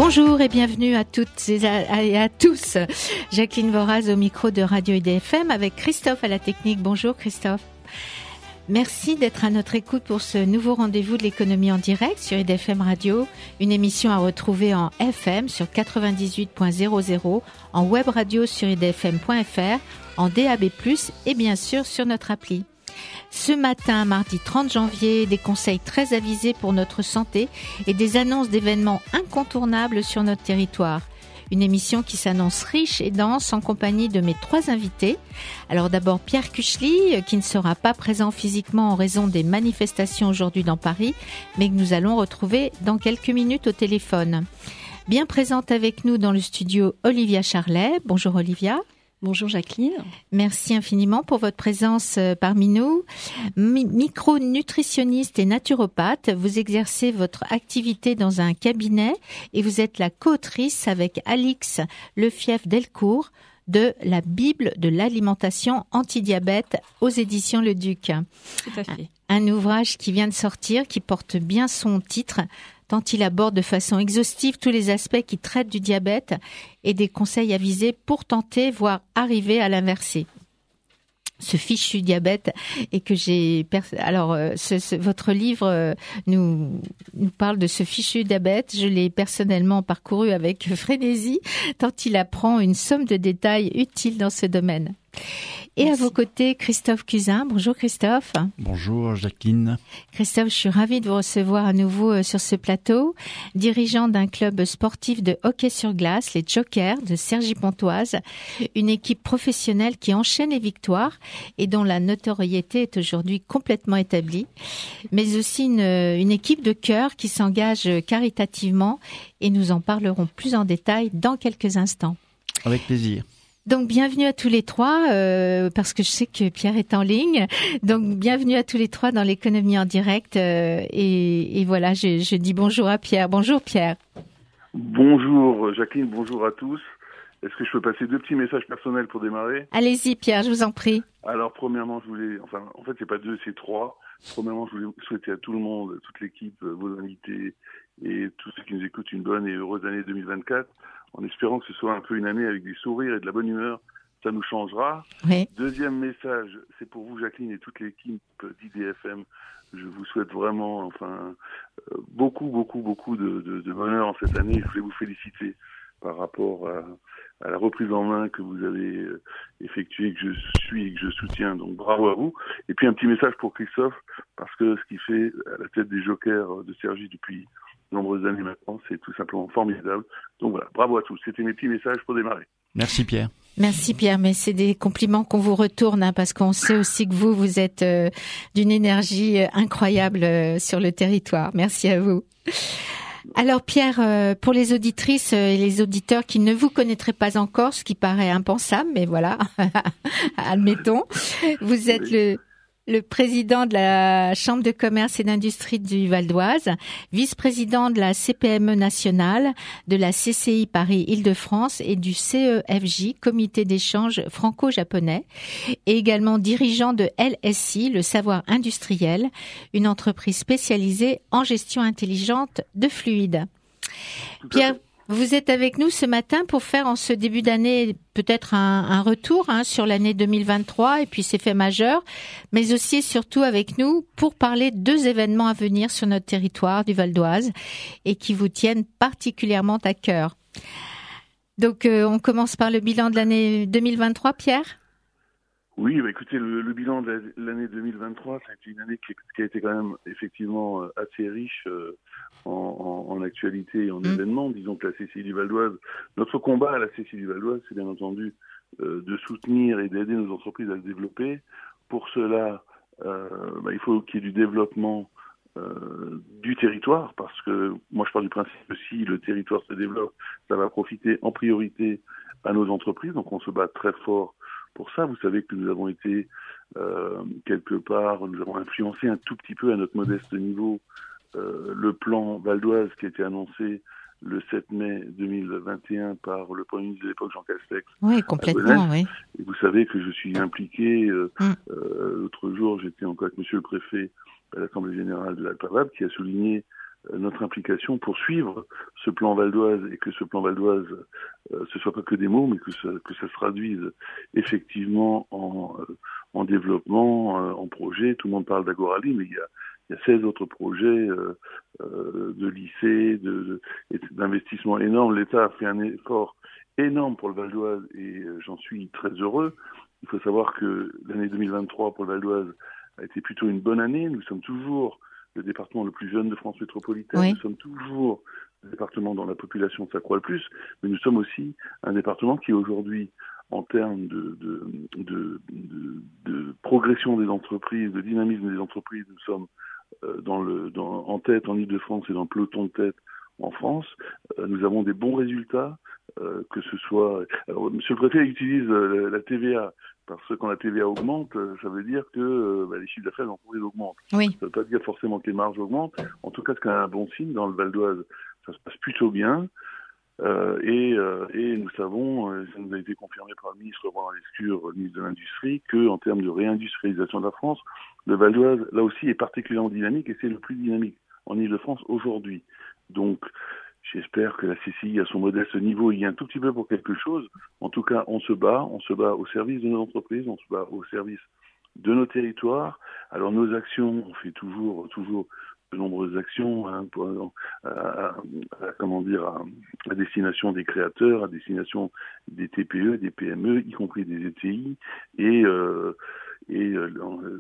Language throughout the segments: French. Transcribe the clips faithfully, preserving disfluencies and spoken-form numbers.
Bonjour et bienvenue à toutes et à, et à tous. Jacqueline Voraz au micro de Radio I D F M avec Christophe à la technique. Bonjour Christophe. Merci d'être à notre écoute pour ce nouveau rendez-vous de l'économie en direct sur I D F M Radio, une émission à retrouver en F M sur quatre-vingt-dix-huit point zéro zéro, en web radio sur i d f m point f r, en D A B plus, et bien sûr sur notre appli. Ce matin, mardi trente janvier, des conseils très avisés pour notre santé et des annonces d'événements incontournables sur notre territoire. Une émission qui s'annonce riche et dense en compagnie de mes trois invités. Alors d'abord Pierre Kuchli, qui ne sera pas présent physiquement en raison des manifestations aujourd'hui dans Paris, mais que nous allons retrouver dans quelques minutes au téléphone. Bien présente avec nous dans le studio, Olivia Charlet. Bonjour Olivia. Bonjour Jacqueline. Merci infiniment pour votre présence parmi nous. Mi- micronutritionniste et naturopathe, vous exercez votre activité dans un cabinet et vous êtes la co-autrice avec Alix Lefief-Delcourt de la Bible de l'alimentation anti-diabète aux éditions Le Duc. Tout à fait. Un, un ouvrage qui vient de sortir, qui porte bien son titre, tant il aborde de façon exhaustive tous les aspects qui traitent du diabète et des conseils avisés pour tenter, voire arriver à l'inverser. Ce fichu diabète et que j'ai pers- alors euh, ce, ce, votre livre euh, nous nous parle de ce fichu diabète. Je l'ai personnellement parcouru avec frénésie tant il apprend une somme de détails utiles dans ce domaine. Et Merci. À vos côtés, Christophe Cusin. Bonjour Christophe. Bonjour Jacqueline. Christophe, je suis ravie de vous recevoir à nouveau sur ce plateau. Dirigeant d'un club sportif de hockey sur glace, les Jokers de Cergy-Pontoise, une équipe professionnelle qui enchaîne les victoires et dont la notoriété est aujourd'hui complètement établie, mais aussi une, une équipe de cœur qui s'engage caritativement et nous en parlerons plus en détail dans quelques instants. Avec plaisir. Donc bienvenue à tous les trois, euh, parce que je sais que Pierre est en ligne. Donc bienvenue à tous les trois dans l'économie en direct. Euh, et, et voilà, je, je dis bonjour à Pierre. Bonjour Pierre. Bonjour Jacqueline, bonjour à tous. Est-ce que je peux passer deux petits messages personnels pour démarrer ? Allez-y Pierre, je vous en prie. Alors premièrement, je voulais, enfin en fait c'est pas deux, c'est trois. Premièrement, je voulais souhaiter à tout le monde, toute l'équipe, vos invités et tous ceux qui nous écoutent une bonne et heureuse année deux mille vingt-quatre. En espérant que ce soit un peu une année avec des sourires et de la bonne humeur, ça nous changera. Oui. Deuxième message, c'est pour vous Jacqueline et toute l'équipe d'I D F M. Je vous souhaite vraiment, enfin, euh, beaucoup, beaucoup, beaucoup de, de, de bonheur en cette année. Je voulais vous féliciter par rapport à, à la reprise en main que vous avez euh, effectuée, que je suis et que je soutiens. Donc bravo à vous. Et puis un petit message pour Christophe, parce que ce qu'il fait à la tête des Jokers de Cergy depuis nombreuses années maintenant, c'est tout simplement formidable. Donc voilà, bravo à tous. C'était mes petits messages pour démarrer. Merci Pierre. Merci Pierre, mais c'est des compliments qu'on vous retourne, hein, parce qu'on sait aussi que vous, vous êtes euh, d'une énergie incroyable euh, sur le territoire. Merci à vous. Alors Pierre, euh, pour les auditrices et les auditeurs qui ne vous connaîtraient pas encore, ce qui paraît impensable, mais voilà, admettons, vous êtes le... le président de la Chambre de commerce et d'industrie du Val d'Oise, vice-président de la C P M E nationale, de la C C I Paris-Île-de-France et du C E F J, Comité d'échange franco-japonais, et également dirigeant de L S I, le savoir industriel, une entreprise spécialisée en gestion intelligente de fluides. Pierre, vous êtes avec nous ce matin pour faire en ce début d'année peut-être un, un retour hein, sur l'année deux mille vingt-trois et puis ses faits majeurs, mais aussi et surtout avec nous pour parler de deux événements à venir sur notre territoire du Val d'Oise et qui vous tiennent particulièrement à cœur. Donc euh, on commence par le bilan de l'année deux mille vingt-trois, Pierre ? Oui, bah écoutez, le, le bilan de l'année deux mille vingt-trois, ça a été une année qui, qui a été quand même effectivement assez riche euh, en, en, en actualité et en mmh. événements. Disons que la C C I du Val d'Oise, notre combat à la C C I du Val d'Oise, c'est bien entendu euh, de soutenir et d'aider nos entreprises à se développer. Pour cela, euh, bah, il faut qu'il y ait du développement euh, du territoire, parce que moi je pars du principe que si le territoire se développe, ça va profiter en priorité à nos entreprises. Donc on se bat très fort pour ça. Vous savez que nous avons été euh, quelque part, nous avons influencé un tout petit peu à notre modeste niveau euh, le plan Val d'Oise qui a été annoncé le sept mai deux mille vingt et un par le Premier ministre de l'époque, Jean Castex. Oui, complètement, oui. Et vous savez que je suis impliqué. Euh, mm. euh, l'autre jour, j'étais encore avec Monsieur le Préfet à l'Assemblée Générale de l'Alpes-Hautes qui a souligné notre implication pour suivre ce plan Val d'Oise et que ce plan Val d'Oise, euh, ce soit pas que des mots, mais que ça, que ça se traduise effectivement en, euh, en développement, euh, en projet. Tout le monde parle d'Agoralie, mais il y a, il y a seize autres projets euh, euh, de lycées, de, de, d'investissements énormes. L'État a fait un effort énorme pour le Val d'Oise et euh, j'en suis très heureux. Il faut savoir que l'année deux mille vingt-trois pour le Val d'Oise a été plutôt une bonne année. Nous sommes toujours le département le plus jeune de France métropolitaine. Oui. Nous sommes toujours le département dont la population s'accroît le plus, mais nous sommes aussi un département qui aujourd'hui, en termes de, de, de, de, de progression des entreprises, de dynamisme des entreprises, nous sommes euh, dans le, dans, en tête en Île-de-France et dans le peloton de tête en France. Euh, nous avons des bons résultats, euh, que ce soit... Alors, Monsieur le Préfet utilise euh, la T V A, parce que quand la T V A augmente, euh, ça veut dire que euh, bah, les chiffres d'affaires d'entreprise augmentent. Oui. Ça ne veut pas dire forcément que les marges augmentent. En tout cas, c'est un bon signe. Dans le Val d'Oise, ça se passe plutôt bien. Euh, et, euh, et nous savons, euh, ça nous a été confirmé par le ministre Roland Lescure, le ministre de l'Industrie, qu'en termes de réindustrialisation de la France, le Val d'Oise, là aussi, est particulièrement dynamique et c'est le plus dynamique en Île-de-France aujourd'hui. Donc, j'espère que la C C I, à son modeste niveau, y est un tout petit peu pour quelque chose. En tout cas, on se bat, on se bat au service de nos entreprises, on se bat au service de nos territoires. Alors, nos actions, on fait toujours, toujours de nombreuses actions, hein, pour, à, à, à, comment dire, à, à destination des créateurs, à destination des T P E, des P M E, y compris des E T I, et euh, et, euh,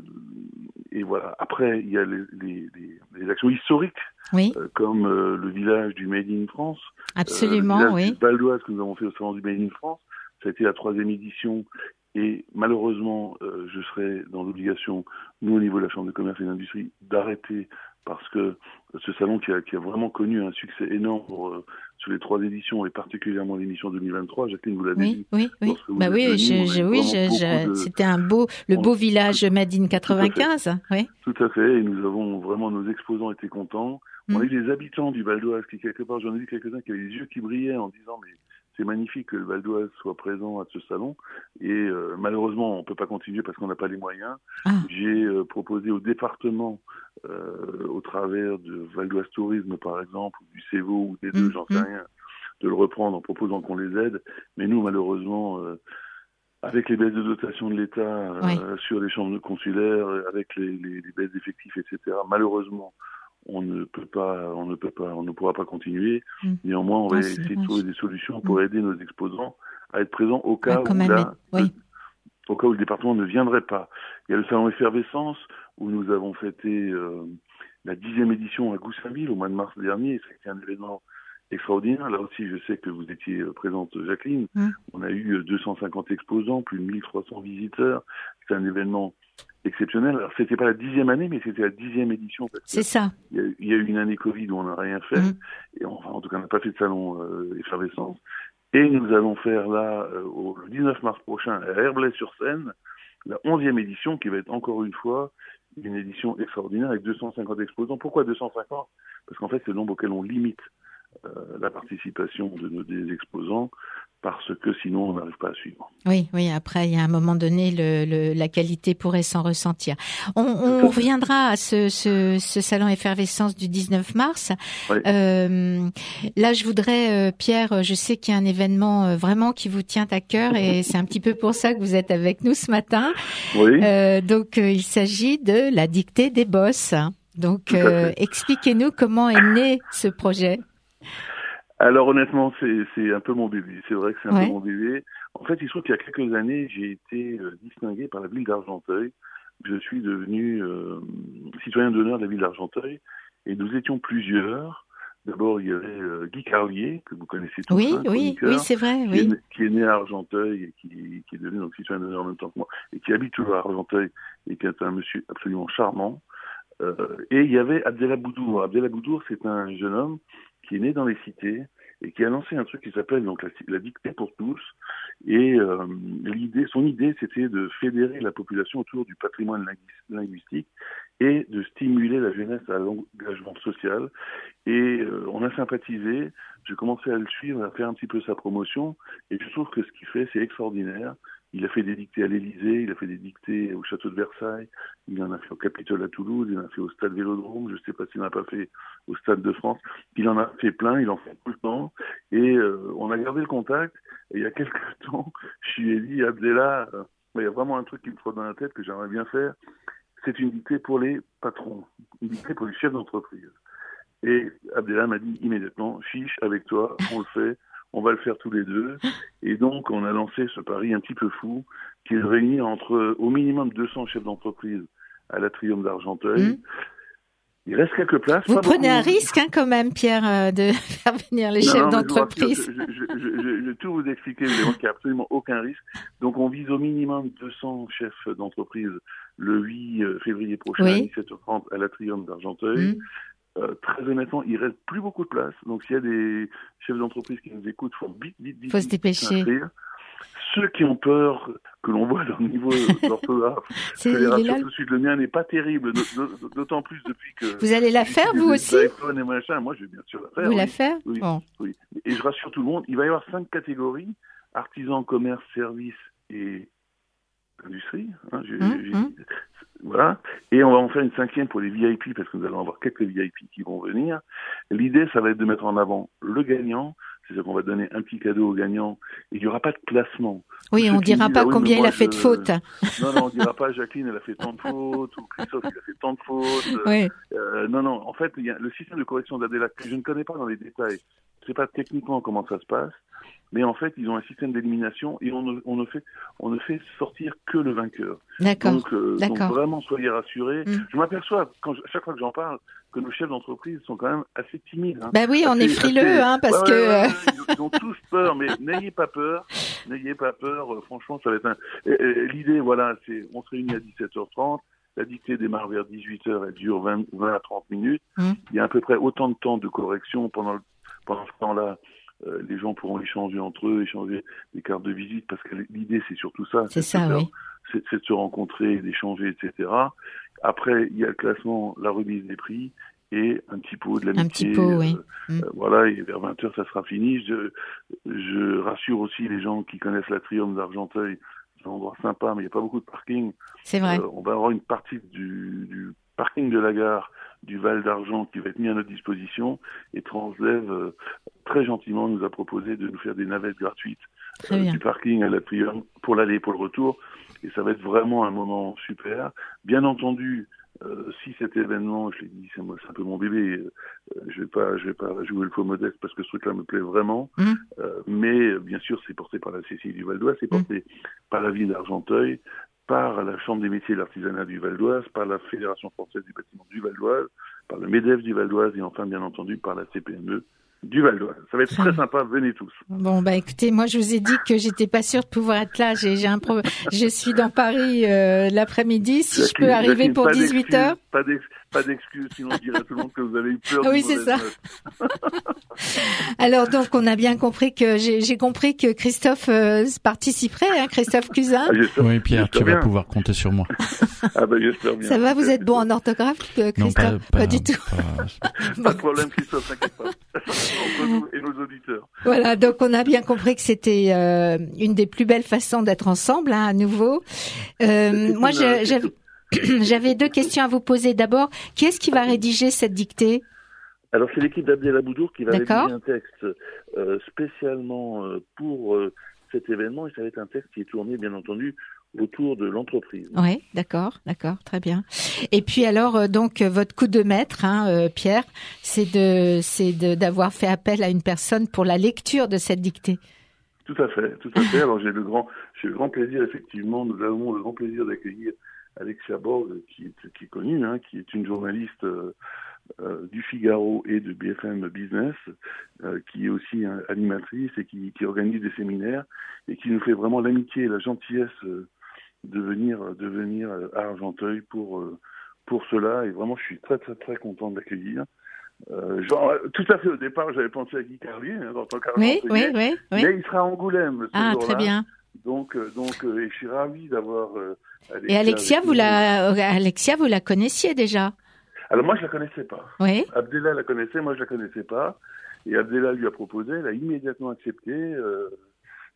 et voilà. Après, il y a les, les, les, les actions historiques, oui. euh, comme euh, le village du Made in France. Absolument, euh, le village oui. du Val d'Oise que nous avons fait au salon du Made in France. Ça a été la troisième édition. Et malheureusement, euh, je serai dans l'obligation, nous au niveau de la Chambre de commerce et d'industrie, d'arrêter parce que ce salon qui a, qui a vraiment connu un succès énorme pour, euh, sur les trois éditions et particulièrement l'émission deux mille vingt-trois, Jacqueline, vous l'avez oui, dit. Oui, oui, bah oui, venus, je, je, oui je, je, de... c'était un beau, le beau on... village Made in quatre-vingt-quinze. Tout oui. Tout à fait, et nous avons vraiment, nos exposants étaient contents. Mm. On a eu des habitants du Val d'Oise qui, quelque part, j'en ai vu quelques-uns qui avaient les yeux qui brillaient en disant, mais c'est magnifique que le Val d'Oise soit présent à ce salon. Et euh, malheureusement, on ne peut pas continuer parce qu'on n'a pas les moyens. Ah. J'ai euh, proposé au département, euh, au travers de Val d'Oise Tourisme, par exemple, ou du C E V O, ou des deux, mmh, j'en sais mmh. rien, de le reprendre en proposant qu'on les aide. Mais nous, malheureusement, euh, avec les baisses de dotation de l'État euh, oui. sur les chambres consulaires, avec les, les, les baisses d'effectifs, et cetera, malheureusement, on ne peut pas, on ne peut pas, on ne pourra pas continuer. Mmh. Néanmoins, on va ah, essayer de trouver des solutions pour mmh. aider nos exposants à être présents au cas ah, où là, oui. le, au cas où le département ne viendrait pas. Il y a le salon Effervescence où nous avons fêté euh, la dixième édition à Goussainville au mois de mars dernier. C'était un événement extraordinaire. Là aussi, je sais que vous étiez présente, Jacqueline. Mmh. On a eu deux cent cinquante exposants, plus de mille trois cents visiteurs. C'était un événement exceptionnel. Alors, c'était pas la dixième année, mais c'était la dixième édition. C'est ça. Il y, a, il y a eu une année Covid où on n'a rien fait. Mmh. Et on, enfin, en tout cas, on n'a pas fait de salon euh, Effervescence. Et nous allons faire là, euh, au, le dix-neuf mars prochain, à Herblay-sur-Seine, la onzième édition, qui va être encore une fois une édition extraordinaire avec deux cent cinquante exposants. Pourquoi deux cent cinquante ? Parce qu'en fait, c'est le nombre auquel on limite euh, la participation de nos, des exposants, parce que sinon on n'arrive pas à suivre. Oui, oui. Après, il y a un moment donné, le, le, la qualité pourrait s'en ressentir. On, on reviendra à ce, ce, ce salon Effervescence du dix-neuf mars. Oui. Euh, là, je voudrais, euh, Pierre, je sais qu'il y a un événement euh, vraiment qui vous tient à cœur et c'est un petit peu pour ça que vous êtes avec nous ce matin. Oui. Euh, donc, euh, il s'agit de la dictée des boss. Donc, euh, expliquez-nous comment est né ce projet. Alors honnêtement, c'est, c'est un peu mon bébé. C'est vrai que c'est un ouais. peu mon bébé. En fait, il se trouve qu'il y a quelques années, j'ai été euh, distingué par la ville d'Argenteuil. Je suis devenu euh, citoyen d'honneur de la ville d'Argenteuil. Et nous étions plusieurs. D'abord, il y avait euh, Guy Carlier, que vous connaissez tous. Oui, hein, oui, oui, c'est vrai. Qui, oui. Est né, qui est né à Argenteuil et qui, qui est devenu donc, citoyen d'honneur en même temps que moi. Et qui habite toujours à Argenteuil et qui est un monsieur absolument charmant. Euh, et il y avait Abdellah Boudour. Abdellah Boudour, c'est un jeune homme qui est né dans les cités et qui a lancé un truc qui s'appelle donc la, la dictée pour tous. Et euh, l'idée, son idée, c'était de fédérer la population autour du patrimoine linguistique et de stimuler la jeunesse à l'engagement social. Et euh, on a sympathisé. J'ai commencé à le suivre, à faire un petit peu sa promotion. Et je trouve que ce qu'il fait, c'est extraordinaire. Il a fait des dictées à l'Élysée, il a fait des dictées au château de Versailles, il en a fait au Capitole à Toulouse, il en a fait au Stade Vélodrome, je ne sais pas s'il n'en a pas fait au Stade de France. Il en a fait plein, il en fait tout le temps. Et euh, on a gardé le contact. Et il y a quelques temps, je lui ai dit, Abdellah, euh, il y a vraiment un truc qui me trotte dans la tête que j'aimerais bien faire. C'est une dictée pour les patrons, une dictée pour les chefs d'entreprise. Et Abdellah m'a dit immédiatement, fiche, avec toi, on le fait, on va le faire tous les deux. Et donc, on a lancé ce pari un petit peu fou, qui est de réunir entre au minimum deux cents chefs d'entreprise à l'Atrium d'Argenteuil. Mmh. Il reste quelques places. Vous prenez beaucoup. un risque hein, quand même, Pierre, euh, de faire venir les non, chefs non, d'entreprise. Je, je, je, je, je vais tout vous expliquer, vous allez voir qu'il n'y a absolument aucun risque. Donc, on vise au minimum deux cents chefs d'entreprise le huit février prochain oui. à dix-sept heures trente à l'Atrium d'Argenteuil. Mmh. Euh, très honnêtement, il reste plus beaucoup de place. Donc, s'il y a des chefs d'entreprise qui nous écoutent, il faut vite, vite, vite. Il faut se dépêcher. Ceux qui ont peur que l'on voit leur niveau d'orthographe, je les rassure tout de suite, le mien n'est pas terrible, d'autant plus depuis que... Vous allez la faire, vous aussi et machin. Moi, je vais bien sûr la faire. Vous oui. la faire oui, bon. oui. Et je rassure tout le monde, il va y avoir cinq catégories, artisans, commerce, services et industrie. Hein, j'ai, mmh, j'ai... Mmh. Voilà. Et on va en faire une cinquième pour les V I P, parce que nous allons avoir quelques V I P qui vont venir. L'idée, ça va être de mettre en avant le gagnant, c'est-à-dire qu'on va donner un petit cadeau au gagnant, et il n'y aura pas de classement. Oui, on ne dira pas ah, oui, combien il a fait je... de fautes. Non, non, on ne dira pas Jacqueline, elle a fait tant de fautes, ou Christophe, il a fait tant de fautes. Oui. Euh, non, non, en fait, il y a le système de correction d'Abdellah, que je ne connais pas dans les détails, je ne sais pas techniquement comment ça se passe, mais en fait, ils ont un système d'élimination et on ne, on ne fait, on ne fait sortir que le vainqueur. D'accord. Donc, euh, D'accord. donc vraiment, soyez rassurés. Mm. Je m'aperçois, quand je, à chaque fois que j'en parle, que nos chefs d'entreprise sont quand même assez timides. Hein. Ben oui, on assez, est frileux, assez... hein, parce ouais, que... Ouais, ouais, ouais, ils, ils ont tous peur, mais n'ayez pas peur. N'ayez pas peur. Euh, franchement, ça va être un... Et, et, l'idée, voilà, c'est, on se réunit à dix-sept heures trente. La dictée démarre vers dix-huit heures, elle dure vingt, vingt à trente minutes. Mm. Il y a à peu près autant de temps de correction pendant, le, pendant ce temps-là. Euh, les gens pourront échanger entre eux, échanger des cartes de visite, parce que l'idée, c'est surtout ça. C'est, c'est ça, de oui. C'est, c'est de se rencontrer, d'échanger, et cetera. Après, il y a le classement, la remise des prix et un petit pot de l'amitié. Un petit pot, oui. Euh, mmh. euh, voilà, et vers vingt heures, ça sera fini. Je, je rassure aussi les gens qui connaissent l'Atrium d'Argenteuil. C'est un endroit sympa, mais il n'y a pas beaucoup de parking. C'est vrai. Euh, on va avoir une partie du, du parking de la gare du Val d'Argent qui va être mis à notre disposition, et Transdev euh, très gentiment nous a proposé de nous faire des navettes gratuites euh, du parking à l'Atrium pour l'aller et pour le retour, et ça va être vraiment un moment super. Bien entendu, euh, si cet événement, je l'ai dit, c'est, moi, c'est un peu mon bébé, euh, je vais pas, je vais pas jouer le faux modeste parce que ce truc-là me plaît vraiment, mmh. euh, mais bien sûr c'est porté par la C C I du Val d'Oise, c'est porté mmh. par la ville d'Argenteuil, par la Chambre des métiers et de l'artisanat du Val d'Oise, par la Fédération française du bâtiment du Val d'Oise, par le MEDEF du Val d'Oise et enfin, bien entendu, par la C P M E du Val d'Oise. Ça va être très sympa, venez tous. Bon, bah écoutez, moi je vous ai dit que j'étais pas sûre de pouvoir être là. J'ai, j'ai un pro... je suis dans Paris euh, l'après-midi. Si Jacqueline, je peux arriver Jacqueline, pour dix-huit heures. Pas, d'ex... pas d'excuses, sinon je dirais à tout le monde que vous avez eu peur. Oui, c'est ça. Alors donc, on a bien compris que j'ai, j'ai compris que Christophe euh, participerait, hein, Christophe Cusin. Ah, oui, Pierre, tu bien. vas pouvoir compter sur moi. Ah ben, j'espère bien. Ça va, vous êtes bon en orthographe, Christophe? Non, pas, pas, pas du tout. Pas, pas de problème, Christophe, t'inquiète pas. Entre nous et nos auditeurs. Voilà, donc on a bien compris que c'était euh, une des plus belles façons d'être ensemble, hein, à nouveau. Euh, moi, je, j'avais, j'avais deux questions à vous poser. D'abord, qui est-ce qui va rédiger cette dictée? Alors, c'est l'équipe d'Abdellah Boudour qui va D'accord. rédiger un texte euh, spécialement euh, pour euh, cet événement, et ça va être un texte qui est tourné, bien entendu, autour de l'entreprise. Oui, d'accord, d'accord, très bien. Et puis alors, euh, donc, votre coup de maître, hein, euh, Pierre, c'est de, c'est de, d'avoir fait appel à une personne pour la lecture de cette dictée. Tout à fait, tout à fait. Alors, j'ai le grand, j'ai le grand plaisir, effectivement, nous avons le grand plaisir d'accueillir Alexia Borg, qui est, qui est connue, hein, qui est une journaliste euh, euh, du Figaro et de B F M Business, euh, qui est aussi hein, animatrice et qui, qui organise des séminaires et qui nous fait vraiment l'amitié et la gentillesse euh, de venir, de venir à Argenteuil pour, pour cela. Et vraiment, je suis très, très, très content de l'accueillir. Euh, genre, tout à fait, au départ, j'avais pensé à Guy Carlier, hein, en tant qu'Argenteuil. Oui, oui, oui, oui. Mais il sera à Angoulême, ce ah, jour-là. Très bien. Donc, donc, euh, et je suis ravi d'avoir euh, Alexia. Et Alexia, vous la, Alexia, vous la connaissiez déjà? Alors, moi, je la connaissais pas. Oui. Abdellah la connaissait, moi, je la connaissais pas. Et Abdellah lui a proposé, elle a immédiatement accepté, euh,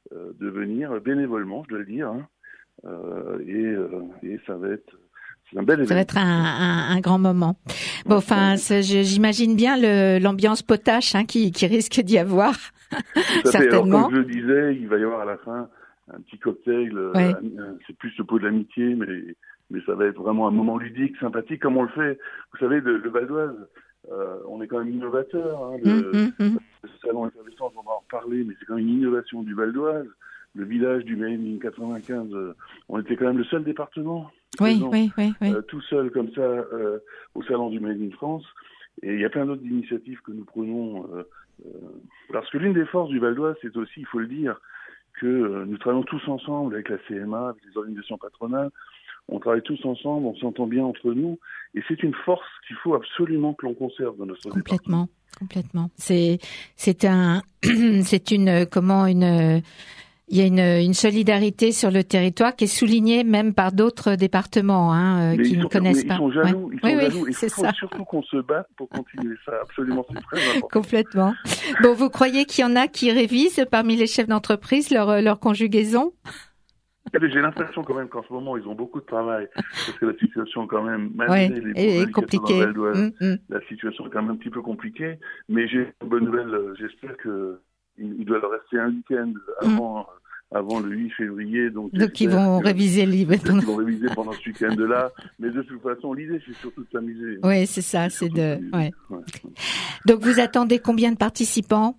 euh, de venir bénévolement, je dois le dire, hein, euh, et, euh, et ça va être c'est un bel événement. Ça va être un, un, un grand moment. Bon, enfin, j'imagine bien le, l'ambiance potache hein, qui, qui risque d'y avoir. Certainement. Alors, comme je le disais, il va y avoir à la fin un petit cocktail. Ouais. Euh, c'est plus le pot de l'amitié, mais mais ça va être vraiment un moment ludique, sympathique, comme on le fait. Vous savez, le, le Val d'Oise, euh, on est quand même innovateur. Hein, le, mmh, mmh. le salon effervescence, on va en reparler, mais c'est quand même une innovation du Val d'Oise. Le village du Made in quatre-vingt-quinze, euh, on était quand même le seul département. Oui, présent, oui, oui, oui. Euh, tout seul comme ça euh, au salon du Made in France. Et il y a plein d'autres initiatives que nous prenons. Euh, euh, parce que l'une des forces du Val d'Oise, c'est aussi, il faut le dire, que euh, nous travaillons tous ensemble avec la C M A, avec les organisations patronales. On travaille tous ensemble, on s'entend bien entre nous. Et c'est une force qu'il faut absolument que l'on conserve dans notre complètement, département. Complètement. C'est, c'est un, c'est une, comment une, il y a une, une solidarité sur le territoire qui est soulignée même par d'autres départements hein, euh, qui ne sont, connaissent mais pas. Ils sont jaloux. Ouais. Ils sont oui, jaloux. oui, Il faut, faut surtout qu'on se batte pour continuer ça. Absolument, c'est très important. Complètement. Bon, vous croyez qu'il y en a qui révisent parmi les chefs d'entreprise leur, leur conjugaison? J'ai l'impression quand même qu'en ce moment, ils ont beaucoup de travail, parce que la situation quand même, malgré ouais, les est compliquée. Mmh, mmh. La situation est quand même un petit peu compliquée, mais j'ai une bonne nouvelle, j'espère que il doit leur rester un week-end avant, mmh. avant le huit février. Donc, donc ils vont que, réviser le livre. Ils vont réviser pendant ce week-end-là, mais de toute façon, l'idée, c'est surtout de s'amuser. Oui, c'est ça, c'est de... Ouais. Ouais. Donc vous attendez combien de participants?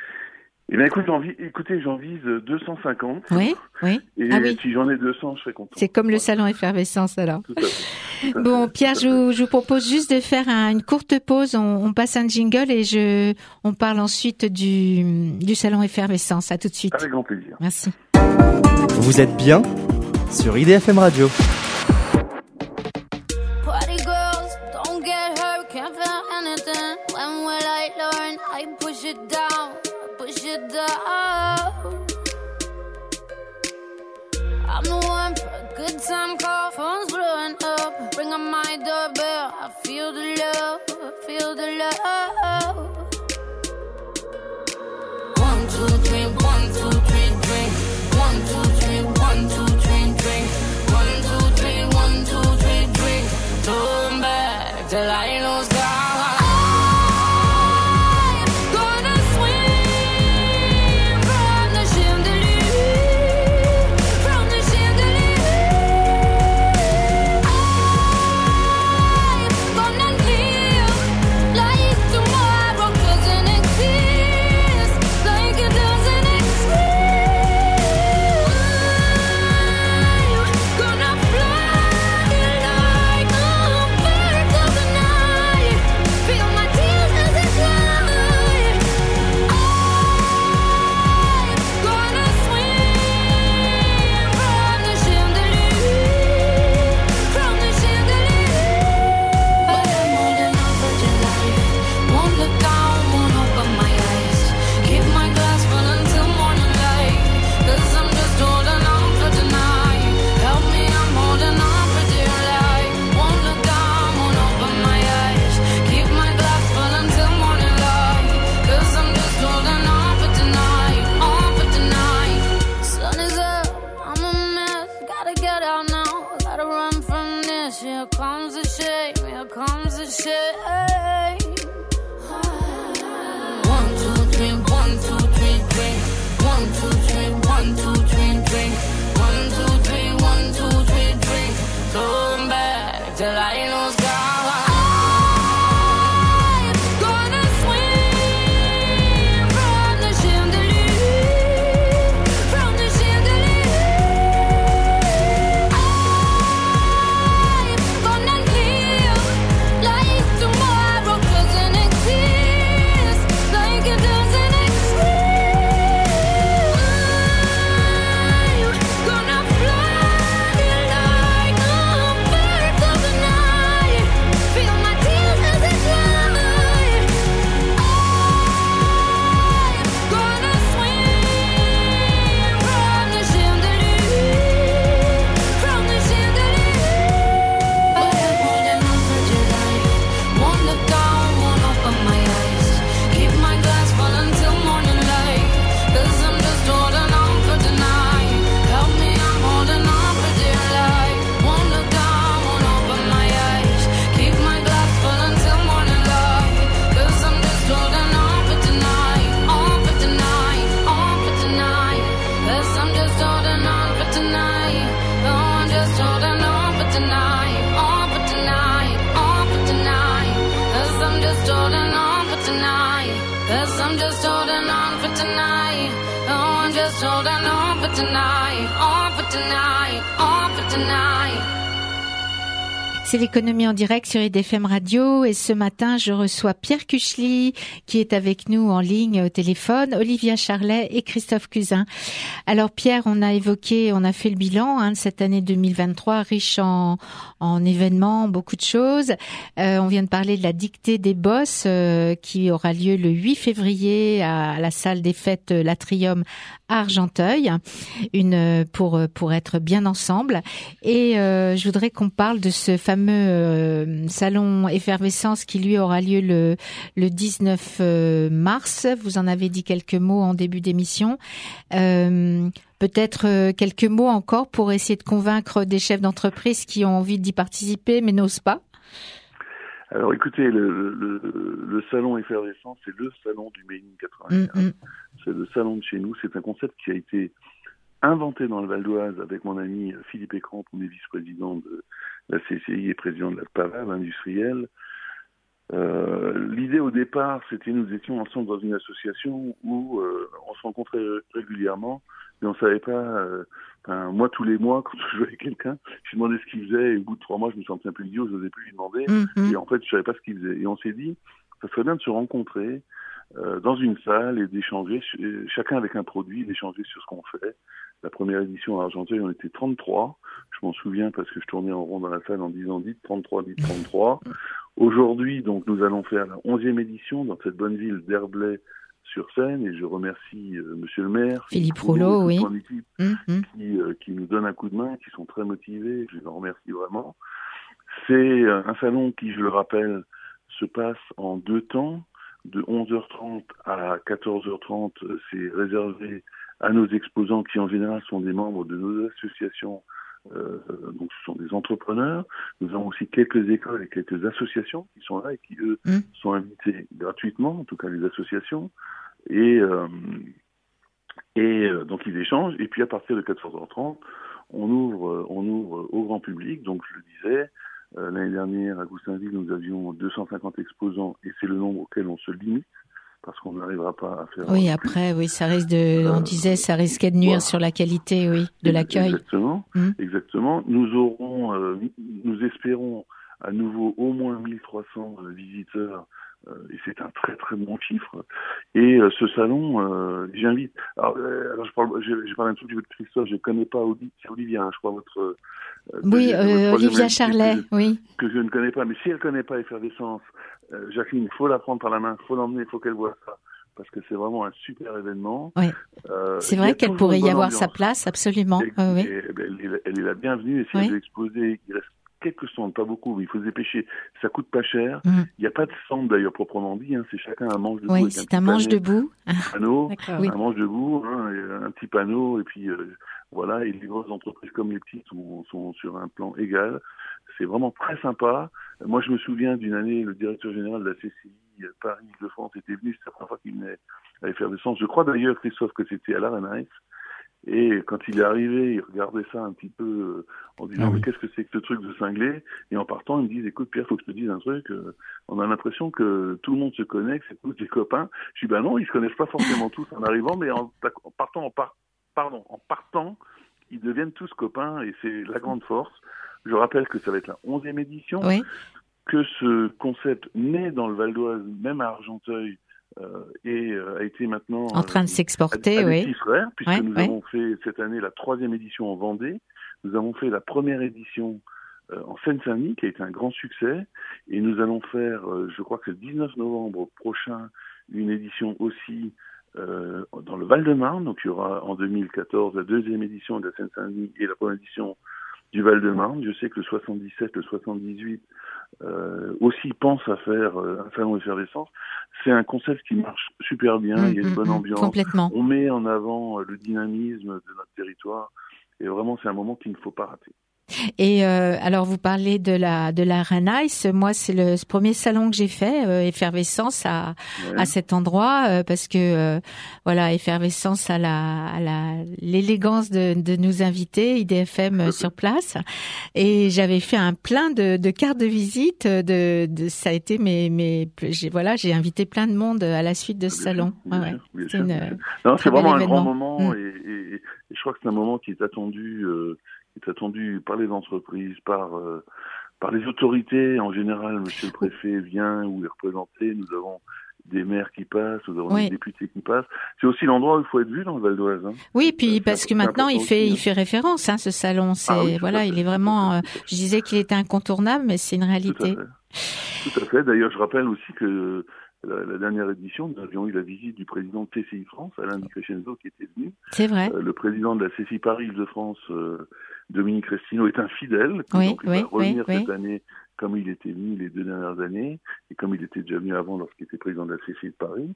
Eh bien, écoute, j'en vis, écoutez, j'en vise deux cent cinquante. Oui, oui. Et ah oui. si j'en ai deux cents, je serai content. C'est comme le salon effervescence, alors. Tout à fait. Tout à bon, fait, Pierre, je vous, je vous propose juste de faire un, une courte pause. On, on passe un jingle et je, on parle ensuite du, du salon effervescence. À tout de suite. Avec grand plaisir. Merci. Vous êtes bien sur I D F M Radio. Party girls, don't get hurt, can't feel anything. When will I learn? I push it down. Push it down. I'm the one for a good time call. Phone's blowing up. Ring on my doorbell. I feel the love. I feel the love. One, two, three, one, two, three, drink. One, two, three, one, two, three, drink. One, two, three, one, two, three, drink. Turn back till I lose God. Gonna fly like a bird of the night. So then on for tonight, on for tonight, on for tonight. C'est l'économie en direct sur I D F M Radio et ce matin, je reçois Pierre Cuchely qui est avec nous en ligne au téléphone, Olivia Charlet et Christophe Cusin. Alors Pierre, on a évoqué, on a fait le bilan hein, de cette année deux mille vingt-trois, riche en, en événements, beaucoup de choses. Euh, on vient de parler de la dictée des boss euh, qui aura lieu le huit février à la salle des fêtes L'Atrium à Argenteuil, une pour pour être bien ensemble. Et euh, je voudrais qu'on parle de ce fameux euh, salon Effervescence qui lui aura lieu le le dix-neuf mars. Vous en avez dit quelques mots en début d'émission. Euh, peut-être euh, quelques mots encore pour essayer de convaincre des chefs d'entreprise qui ont envie d'y participer mais n'osent pas. Alors écoutez, le, le, le salon Effervescence, c'est le salon du Made in quatre-vingt-quinze. Mmh, mmh. C'est le salon de chez nous. C'est un concept qui a été inventé dans le Val d'Oise avec mon ami Philippe Écran, on est vice-président de la C C I et président de la PAVAB industrielle. Euh, l'idée au départ, c'était nous étions ensemble dans une association où euh, on se rencontrait régulièrement, mais on savait pas. Euh, enfin, moi, tous les mois, quand je voyais quelqu'un, je lui demandais ce qu'il faisait. Et au bout de trois mois, je me sentais un peu idiot, je n'osais plus lui demander. Mm-hmm. Et en fait, je savais pas ce qu'il faisait. Et on s'est dit, ça serait bien de se rencontrer euh, dans une salle et d'échanger, chacun avec un produit, d'échanger sur ce qu'on fait. La première édition à Argenteuil, on était trente-trois. Je m'en souviens parce que je tournais en rond dans la salle en disant dites trente-trois, dites trente-trois. Aujourd'hui, donc, nous allons faire la onzième édition dans cette bonne ville d'Herblay sur Seine, et je remercie euh, Monsieur le maire, Philippe Rouleau, oui, son équipe, mmh. qui, euh, qui nous donne un coup de main, qui sont très motivés. Je les en remercie vraiment. C'est euh, un salon qui, je le rappelle, se passe en deux temps, de onze heures trente à quatorze heures trente. C'est réservé à nos exposants qui, en général, sont des membres de nos associations. Euh, donc ce sont des entrepreneurs. Nous avons aussi quelques écoles et quelques associations qui sont là et qui eux mmh. sont invités gratuitement, en tout cas les associations, et euh, et euh, donc ils échangent. Et puis à partir de quatorze heures trente, on ouvre on ouvre au grand public. Donc je le disais, euh, l'année dernière à Goussainville nous avions deux cent cinquante exposants et c'est le nombre auquel on se limite, parce qu'on n'arrivera pas à faire... Oui, après, oui, ça risque de... On euh, disait, ça risquait de nuire voilà. sur la qualité, oui, de l'accueil. Exactement, mmh. exactement. Nous aurons, euh, nous espérons à nouveau au moins mille trois cents euh, visiteurs, euh, et c'est un très très bon chiffre. Et euh, ce salon, euh, j'invite... Alors, euh, alors je parle, j'ai, j'ai parlé un tout petit peu de Christophe, je ne connais pas Olivia, c'est Olivia, hein, je crois, votre... Euh, oui, euh, votre Olivia Charlet, que, oui. Que je ne connais pas, mais si elle ne connaît pas Effervescence, Euh, Jacqueline, il faut la prendre par la main, il faut l'emmener, il faut qu'elle voit ça, parce que c'est vraiment un super événement. Oui. Euh, c'est vrai qu'elle pourrait y avoir ambiance. Sa place, absolument. Et, euh, oui. et, et, elle, est, elle est la bienvenue, et si oui. elle veut exposer, il reste quelques stands, pas beaucoup, mais il faut se dépêcher. Ça coûte pas cher. Mm. Il n'y a pas de stand d'ailleurs proprement dit, hein. C'est chacun un manche debout. Oui, c'est un, un manche debout. Un panneau, oui. un manche debout, hein, et un petit panneau, et puis euh, voilà, et les grosses entreprises comme les petites sont, sont sur un plan égal. C'est vraiment très sympa. Moi, je me souviens d'une année, le directeur général de la C C I Paris-Île-de-France était venu, c'est la première fois qu'il venait à Effervescence. Je crois d'ailleurs, Christophe, que c'était à l'Arena. Et quand il est arrivé, il regardait ça un petit peu euh, en disant ah oui. mais qu'est-ce que c'est que ce truc de cinglé? Et en partant, il me dit écoute Pierre, faut que je te dise un truc. Euh, on a l'impression que tout le monde se connaît, que c'est tous des copains. Je dis ben non, ils se connaissent pas forcément tous en arrivant, mais en, en partant, en par, pardon, en partant, ils deviennent tous copains et c'est la grande force. Je rappelle que ça va être la onzième édition, oui. que ce concept naît dans le Val d'Oise, même à Argenteuil, euh, et euh, a été maintenant en train de s'exporter, à, à oui. Frères, puisque ouais, nous ouais. avons fait cette année la troisième édition en Vendée. Nous avons fait la première édition euh, en Seine-Saint-Denis, qui a été un grand succès, et nous allons faire, euh, je crois que le dix-neuf novembre prochain, une édition aussi euh, dans le Val-de-Marne. Donc il y aura en deux mille quatorze la deuxième édition de la Seine-Saint-Denis et la première édition du Val-de-Marne. Je sais que le soixante-dix-sept, le soixante-dix-huit euh, aussi pensent à faire euh, un salon Effervescence. C'est un concept qui marche super bien, mmh, il y a une mmh, bonne ambiance. Complètement. On met en avant euh, le dynamisme de notre territoire et vraiment c'est un moment qu'il ne faut pas rater. Et euh, alors vous parlez de la de la Renice. Moi, c'est le ce premier salon que j'ai fait, euh, Effervescence à ouais. à cet endroit, euh, parce que euh, voilà, Effervescence à la à la l'élégance de de nous inviter, I D F M euh, sur place. Et j'avais fait un plein de de cartes de visite. De, de ça a été mes mes j'ai voilà, j'ai invité plein de monde à la suite de ce bien salon. Sûr, ouais, ouais. C'est, une, non, c'est vraiment un grand événement. moment mmh. et, et, et je crois que c'est un moment qui est attendu. Euh, est attendu par les entreprises, par euh, par les autorités en général. Monsieur le préfet vient ou est représenté. Nous avons des maires qui passent, nous avons oui. des députés qui passent. C'est aussi l'endroit où il faut être vu dans le Val d'Oise. Hein. Oui, puis parce c'est que maintenant il fait aussi, il fait référence, hein, ce salon. C'est ah oui, voilà, il est vraiment. Euh, je disais qu'il était incontournable, mais c'est une réalité. Tout à fait. Tout à fait. D'ailleurs, je rappelle aussi que La, la dernière édition, nous avions eu la visite du président de T C I France, Alain Di Crescenzo, qui était venu. C'est vrai. Euh, le président de la C C I Paris Île-de-France, euh, Dominique Restino, est un fidèle. Oui, donc il oui, va revenir oui, cette oui. année comme il était venu les deux dernières années, et comme il était déjà venu avant lorsqu'il était président de la C C I de Paris.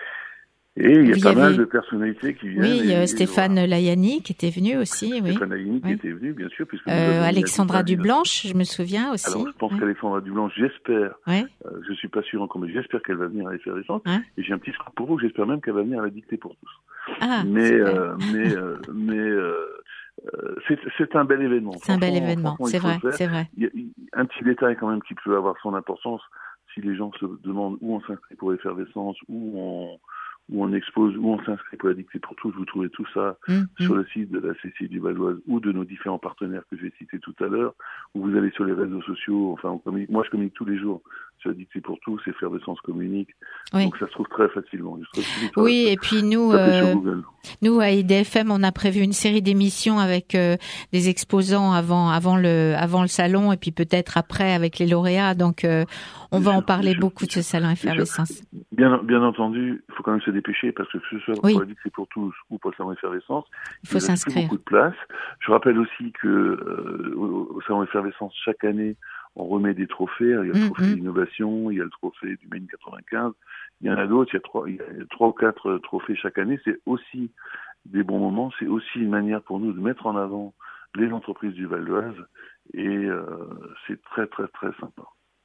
Et il y a Vous pas y mal avez... de personnalités qui viennent. Oui, et, euh, et Stéphane voilà. Layani qui était venu aussi. Oui. Stéphane Layani qui oui. était venu, bien sûr. Puisque euh, Alexandra Dublanche, je me souviens aussi. Alors, je pense oui. qu'Alexandra Dublanche, j'espère, oui. euh, je suis pas sûr encore, mais j'espère qu'elle va venir à l'Effervescence. Hein et j'ai un petit scoop pour vous, j'espère même qu'elle va venir à la dictée pour tous. Ah, mais, euh, mais, euh, mais, euh, euh, c'est, c'est un bel événement. C'est un bel événement, c'est vrai, c'est vrai. Il y a un petit détail quand même qui peut avoir son importance si les gens se demandent où on s'inscrit pour l'Effervescence, où on, où on expose, où on s'inscrit pour la dictée pour tous. Vous trouvez tout ça mmh, sur mmh. le site de la C C I du Val d'Oise ou de nos différents partenaires que j'ai cités tout à l'heure, ou vous allez sur les réseaux sociaux, enfin on communique. Moi je communique tous les jours sur la dictée pour tous, Effervescence communique, oui. donc ça se trouve très facilement. Je trouve que oui, et puis nous, euh, nous à I D F M, on a prévu une série d'émissions avec euh, des exposants avant, avant le, avant le salon, et puis peut-être après avec les lauréats. Donc euh, on bien va sûr, en parler sûr, beaucoup de ce salon Effervescence. Bien, bien entendu, il faut quand même se dépêcher parce que ce soit oui. pour la dictée pour tous ou pour le salon Effervescence, il faut s'inscrire. Beaucoup de place. Je rappelle aussi que euh, au, au salon Effervescence chaque année, on remet des trophées. Il y a le trophée mmh, d'innovation, il y a le trophée du Maine quatre-vingt-quinze. Il y en a d'autres. Il y a trois, il y a trois ou quatre trophées chaque année. C'est aussi des bons moments. C'est aussi une manière pour nous de mettre en avant les entreprises du Val d'Oise. Et euh, c'est très, très, très sympa.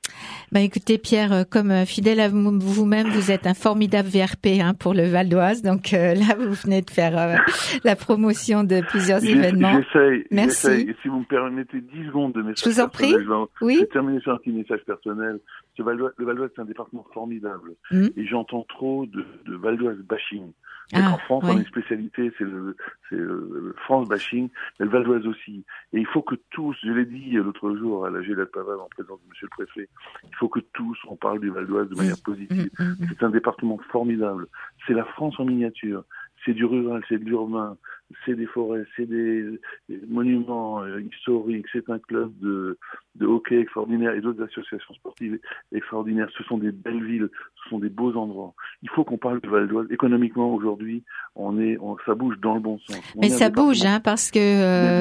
Bah écoutez Pierre, comme fidèle à vous-même, vous êtes un formidable V R P hein, pour le Val d'Oise. Donc euh, là, vous venez de faire euh, la promotion de plusieurs J'essaie, événements. J'essaye. Merci. J'essaye. Et si vous me permettez dix secondes de message je vous en prie. personnel, je vais oui. terminer sur un petit message personnel. Ce Val d'Oise, le Val d'Oise, c'est un département formidable. Mmh. Et j'entends trop de, de Val d'Oise bashing. Ah, en France, oui. on a une spécialité, c'est le, c'est le France bashing, mais le Val d'Oise aussi. Et il faut que tous, je l'ai dit l'autre jour à la G L A de Pavane en présence de Monsieur le Préfet, il faut que tous on parle du Val d'Oise de manière positive. Mmh, mmh, mmh. C'est un département formidable. C'est la France en miniature. C'est du rural, c'est de l'urbain, c'est des forêts, c'est des, des monuments euh, historiques, c'est un club de, de hockey extraordinaire et d'autres associations sportives extraordinaires. Ce sont des belles villes, ce sont des beaux endroits. Il faut qu'on parle du Val d'Oise. Économiquement, aujourd'hui, on est, on, ça bouge dans le bon sens. On Mais ça bouge, hein, parce que euh,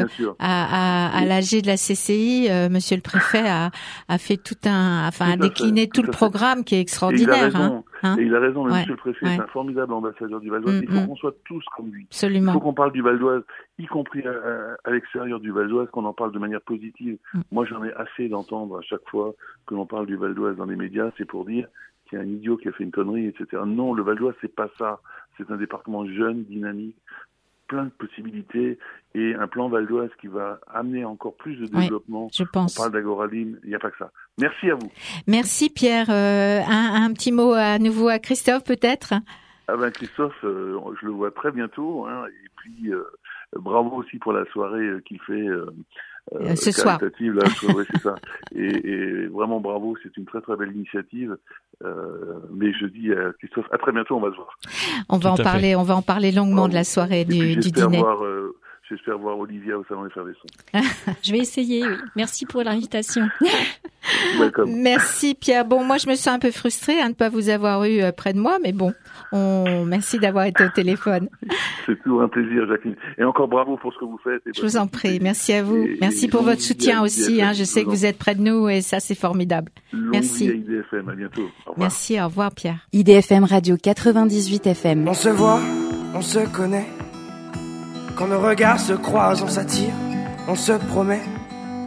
à, à, à l'A G de la C C I, euh, Monsieur le Préfet a, a fait tout un, enfin, a décliné tout, tout le programme qui est extraordinaire. Et il a raison. Hein. Et il a raison, le ouais. Monsieur le Préfet ouais. est un formidable ambassadeur du Val d'Oise. Mm, il faut mm. qu'on soit tous comme lui. Absolument. Il faut qu'on parle du Val d'Oise, y compris à, à, à l'extérieur du Val d'Oise, qu'on en parle de manière positive. Mm. Moi, j'en ai assez d'entendre à chaque fois que l'on parle du Val d'Oise dans les médias, c'est pour dire qu'il y a un idiot qui a fait une connerie, et cetera. Non, le Val d'Oise, c'est pas ça. C'est un département jeune, dynamique, plein de possibilités et un plan Val d'Oise qui va amener encore plus de développement. Oui, je pense. On parle d'Agoralim, il n'y a pas que ça. Merci à vous. Merci Pierre. Euh, un, un petit mot à nouveau à Christophe peut-être. Ah ben Christophe, euh, je le vois très bientôt. Hein, et puis euh, bravo aussi pour la soirée euh, qu'il fait euh, euh, ce soir. Là, ouais, c'est ça. Et, et vraiment bravo, c'est une très très belle initiative. Euh, mais je dis à Christophe, à très bientôt, on va se voir. On va Tout en parler, fait. on va en parler longuement oh, de la soirée du, du dîner. Voir, euh, J'espère voir Olivia au salon Effervescence. Je vais essayer, oui. Merci pour l'invitation. Welcome. Merci Pierre. Bon, moi je me sens un peu frustrée hein, de ne pas vous avoir eu euh, près de moi, mais bon, on... merci d'avoir été au téléphone. C'est toujours un plaisir, Jacqueline. Et encore bravo pour ce que vous faites. Et je vous en prie, merci à vous. Et, merci et pour votre soutien aussi. Hein, je sais que vous êtes près de nous et ça c'est formidable. Longue merci. Vie à I D F M, à bientôt. Au revoir. Merci, au revoir Pierre. I D F M Radio quatre-vingt-dix-huit F M. On se voit, on se connaît. Quand nos regards se croisent, on s'attire, on se promet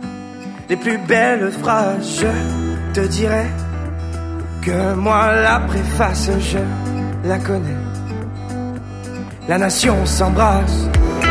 les plus belles phrases. Je te dirai que moi la préface, je la connais. La nation s'embrasse.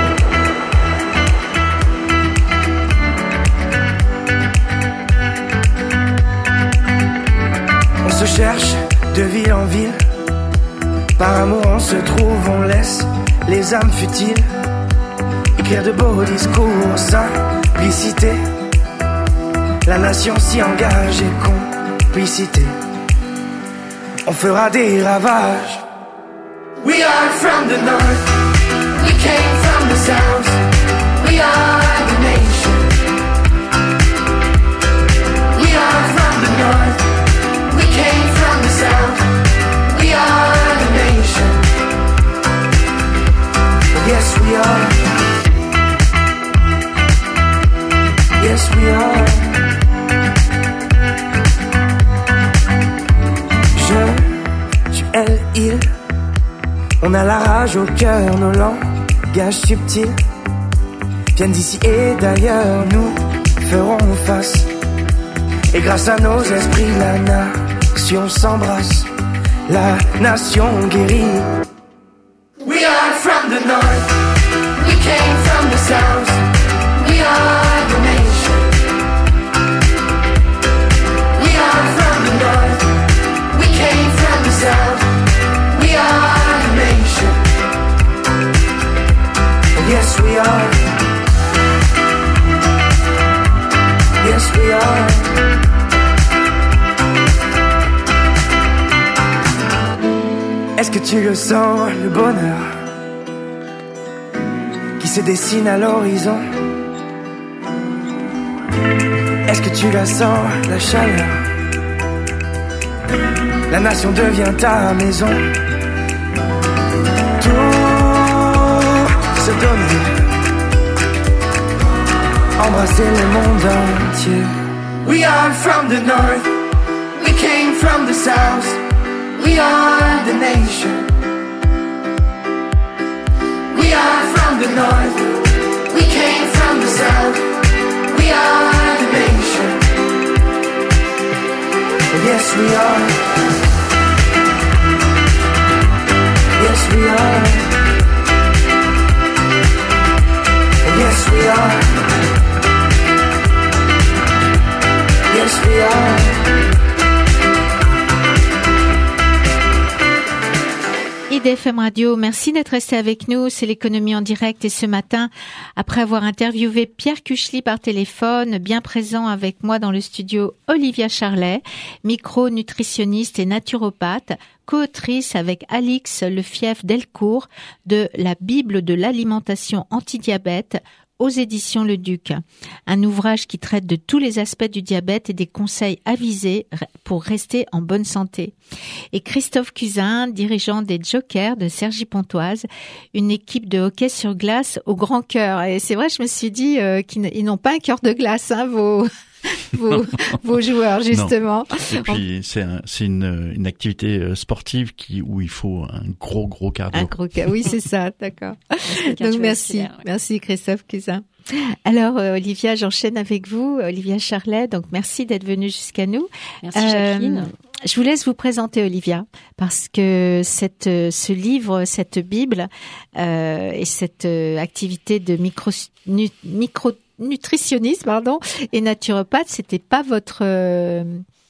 On se cherche de ville en ville. Par amour on se trouve, on laisse les âmes futiles écrire de beaux discours, simplicité. La nation s'y engage et complicité. On fera des ravages. We are from the north, we came from the south, we are the nation. We are from the north, we came from the south, we are the nation. Yes we are, yes we are. Je, tu, elle, il. On a la rage au cœur, nos langages subtils viennent d'ici et d'ailleurs, nous ferons face. Et grâce à nos esprits, la nation s'embrasse, la nation guérit. We are from the north, we came from the south, we are the nation. We are from the north, we came from the south, we are. Yes we are. Yes we are. Est-ce que tu le sens, le bonheur qui se dessine à l'horizon? Est-ce que tu la sens, la chaleur? La nation devient ta maison. Se donner, embrasser le monde entier. We are from the north, we came from the south, we are the nation. We are from the north, we came from the south, we are the nation. Yes we are, yes we are. Yes we are. Yes we are. I D F M Radio, merci d'être resté avec nous. C'est l'économie en direct et ce matin, après avoir interviewé Pierre Kuchli par téléphone, bien présent avec moi dans le studio, Olivia Charlet, micronutritionniste et naturopathe, co-autrice avec Alix Lefief Delcourt de la Bible de l'alimentation anti-diabète aux éditions Le Duc. Un ouvrage qui traite de tous les aspects du diabète et des conseils avisés pour rester en bonne santé. Et Christophe Cusin, dirigeant des Jokers de Cergy-Pontoise, une équipe de hockey sur glace au grand cœur. Et c'est vrai, je me suis dit euh, qu'ils n- ils n'ont pas un cœur de glace, hein, vos... vos, vos joueurs, justement. Non. Et puis, c'est, un, c'est une, une activité sportive qui, où il faut un gros, gros cardio. Un gros cardio, oui, c'est ça, d'accord. Donc, merci. Ouais. Merci, Christophe Cusin. Alors, euh, Olivia, j'enchaîne avec vous. Olivia Charlet, donc merci d'être venue jusqu'à nous. Merci, Jacqueline. Euh, je vous laisse vous présenter, Olivia, parce que cette, ce livre, cette Bible euh, et cette euh, activité de micro, nu, micro nutritionniste, pardon, et naturopathe, c'était pas votre, euh,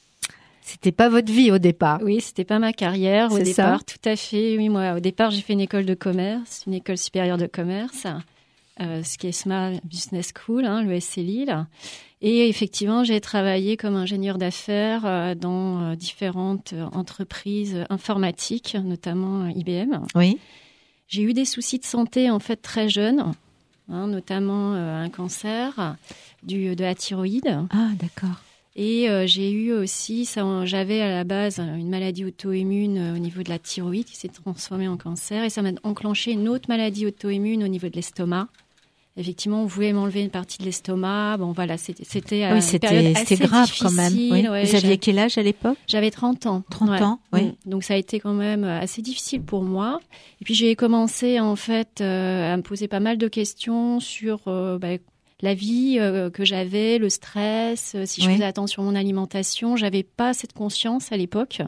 c'était pas votre vie au départ. Oui, c'était pas ma carrière au C'est départ, ça. tout à fait. Oui, moi, au départ, j'ai fait une école de commerce, une école supérieure de commerce, euh, ce qui est S M A Business School, hein, le S C Lille. Et effectivement, j'ai travaillé comme ingénieur d'affaires euh, dans euh, différentes entreprises informatiques, notamment I B M. Oui. J'ai eu des soucis de santé en fait très jeune. Hein, notamment euh, un cancer du, de la thyroïde. Ah, d'accord. Et euh, j'ai eu aussi, ça, j'avais à la base une maladie auto-immune euh, au niveau de la thyroïde qui s'est transformée en cancer. Et ça m'a enclenché une autre maladie auto-immune au niveau de l'estomac. Effectivement, on voulait m'enlever une partie de l'estomac. Bon, voilà, c'était, c'était oui, une c'était, période assez c'était grave difficile. quand même. Oui. Ouais, Vous aviez quel âge à l'époque ? J'avais trente ans. trente ouais. ans, oui. Donc, ça a été quand même assez difficile pour moi. Et puis, j'ai commencé, en fait, euh, à me poser pas mal de questions sur euh, bah, la vie euh, que j'avais, le stress, euh, si je oui. faisais attention à mon alimentation. J'avais pas cette conscience à l'époque.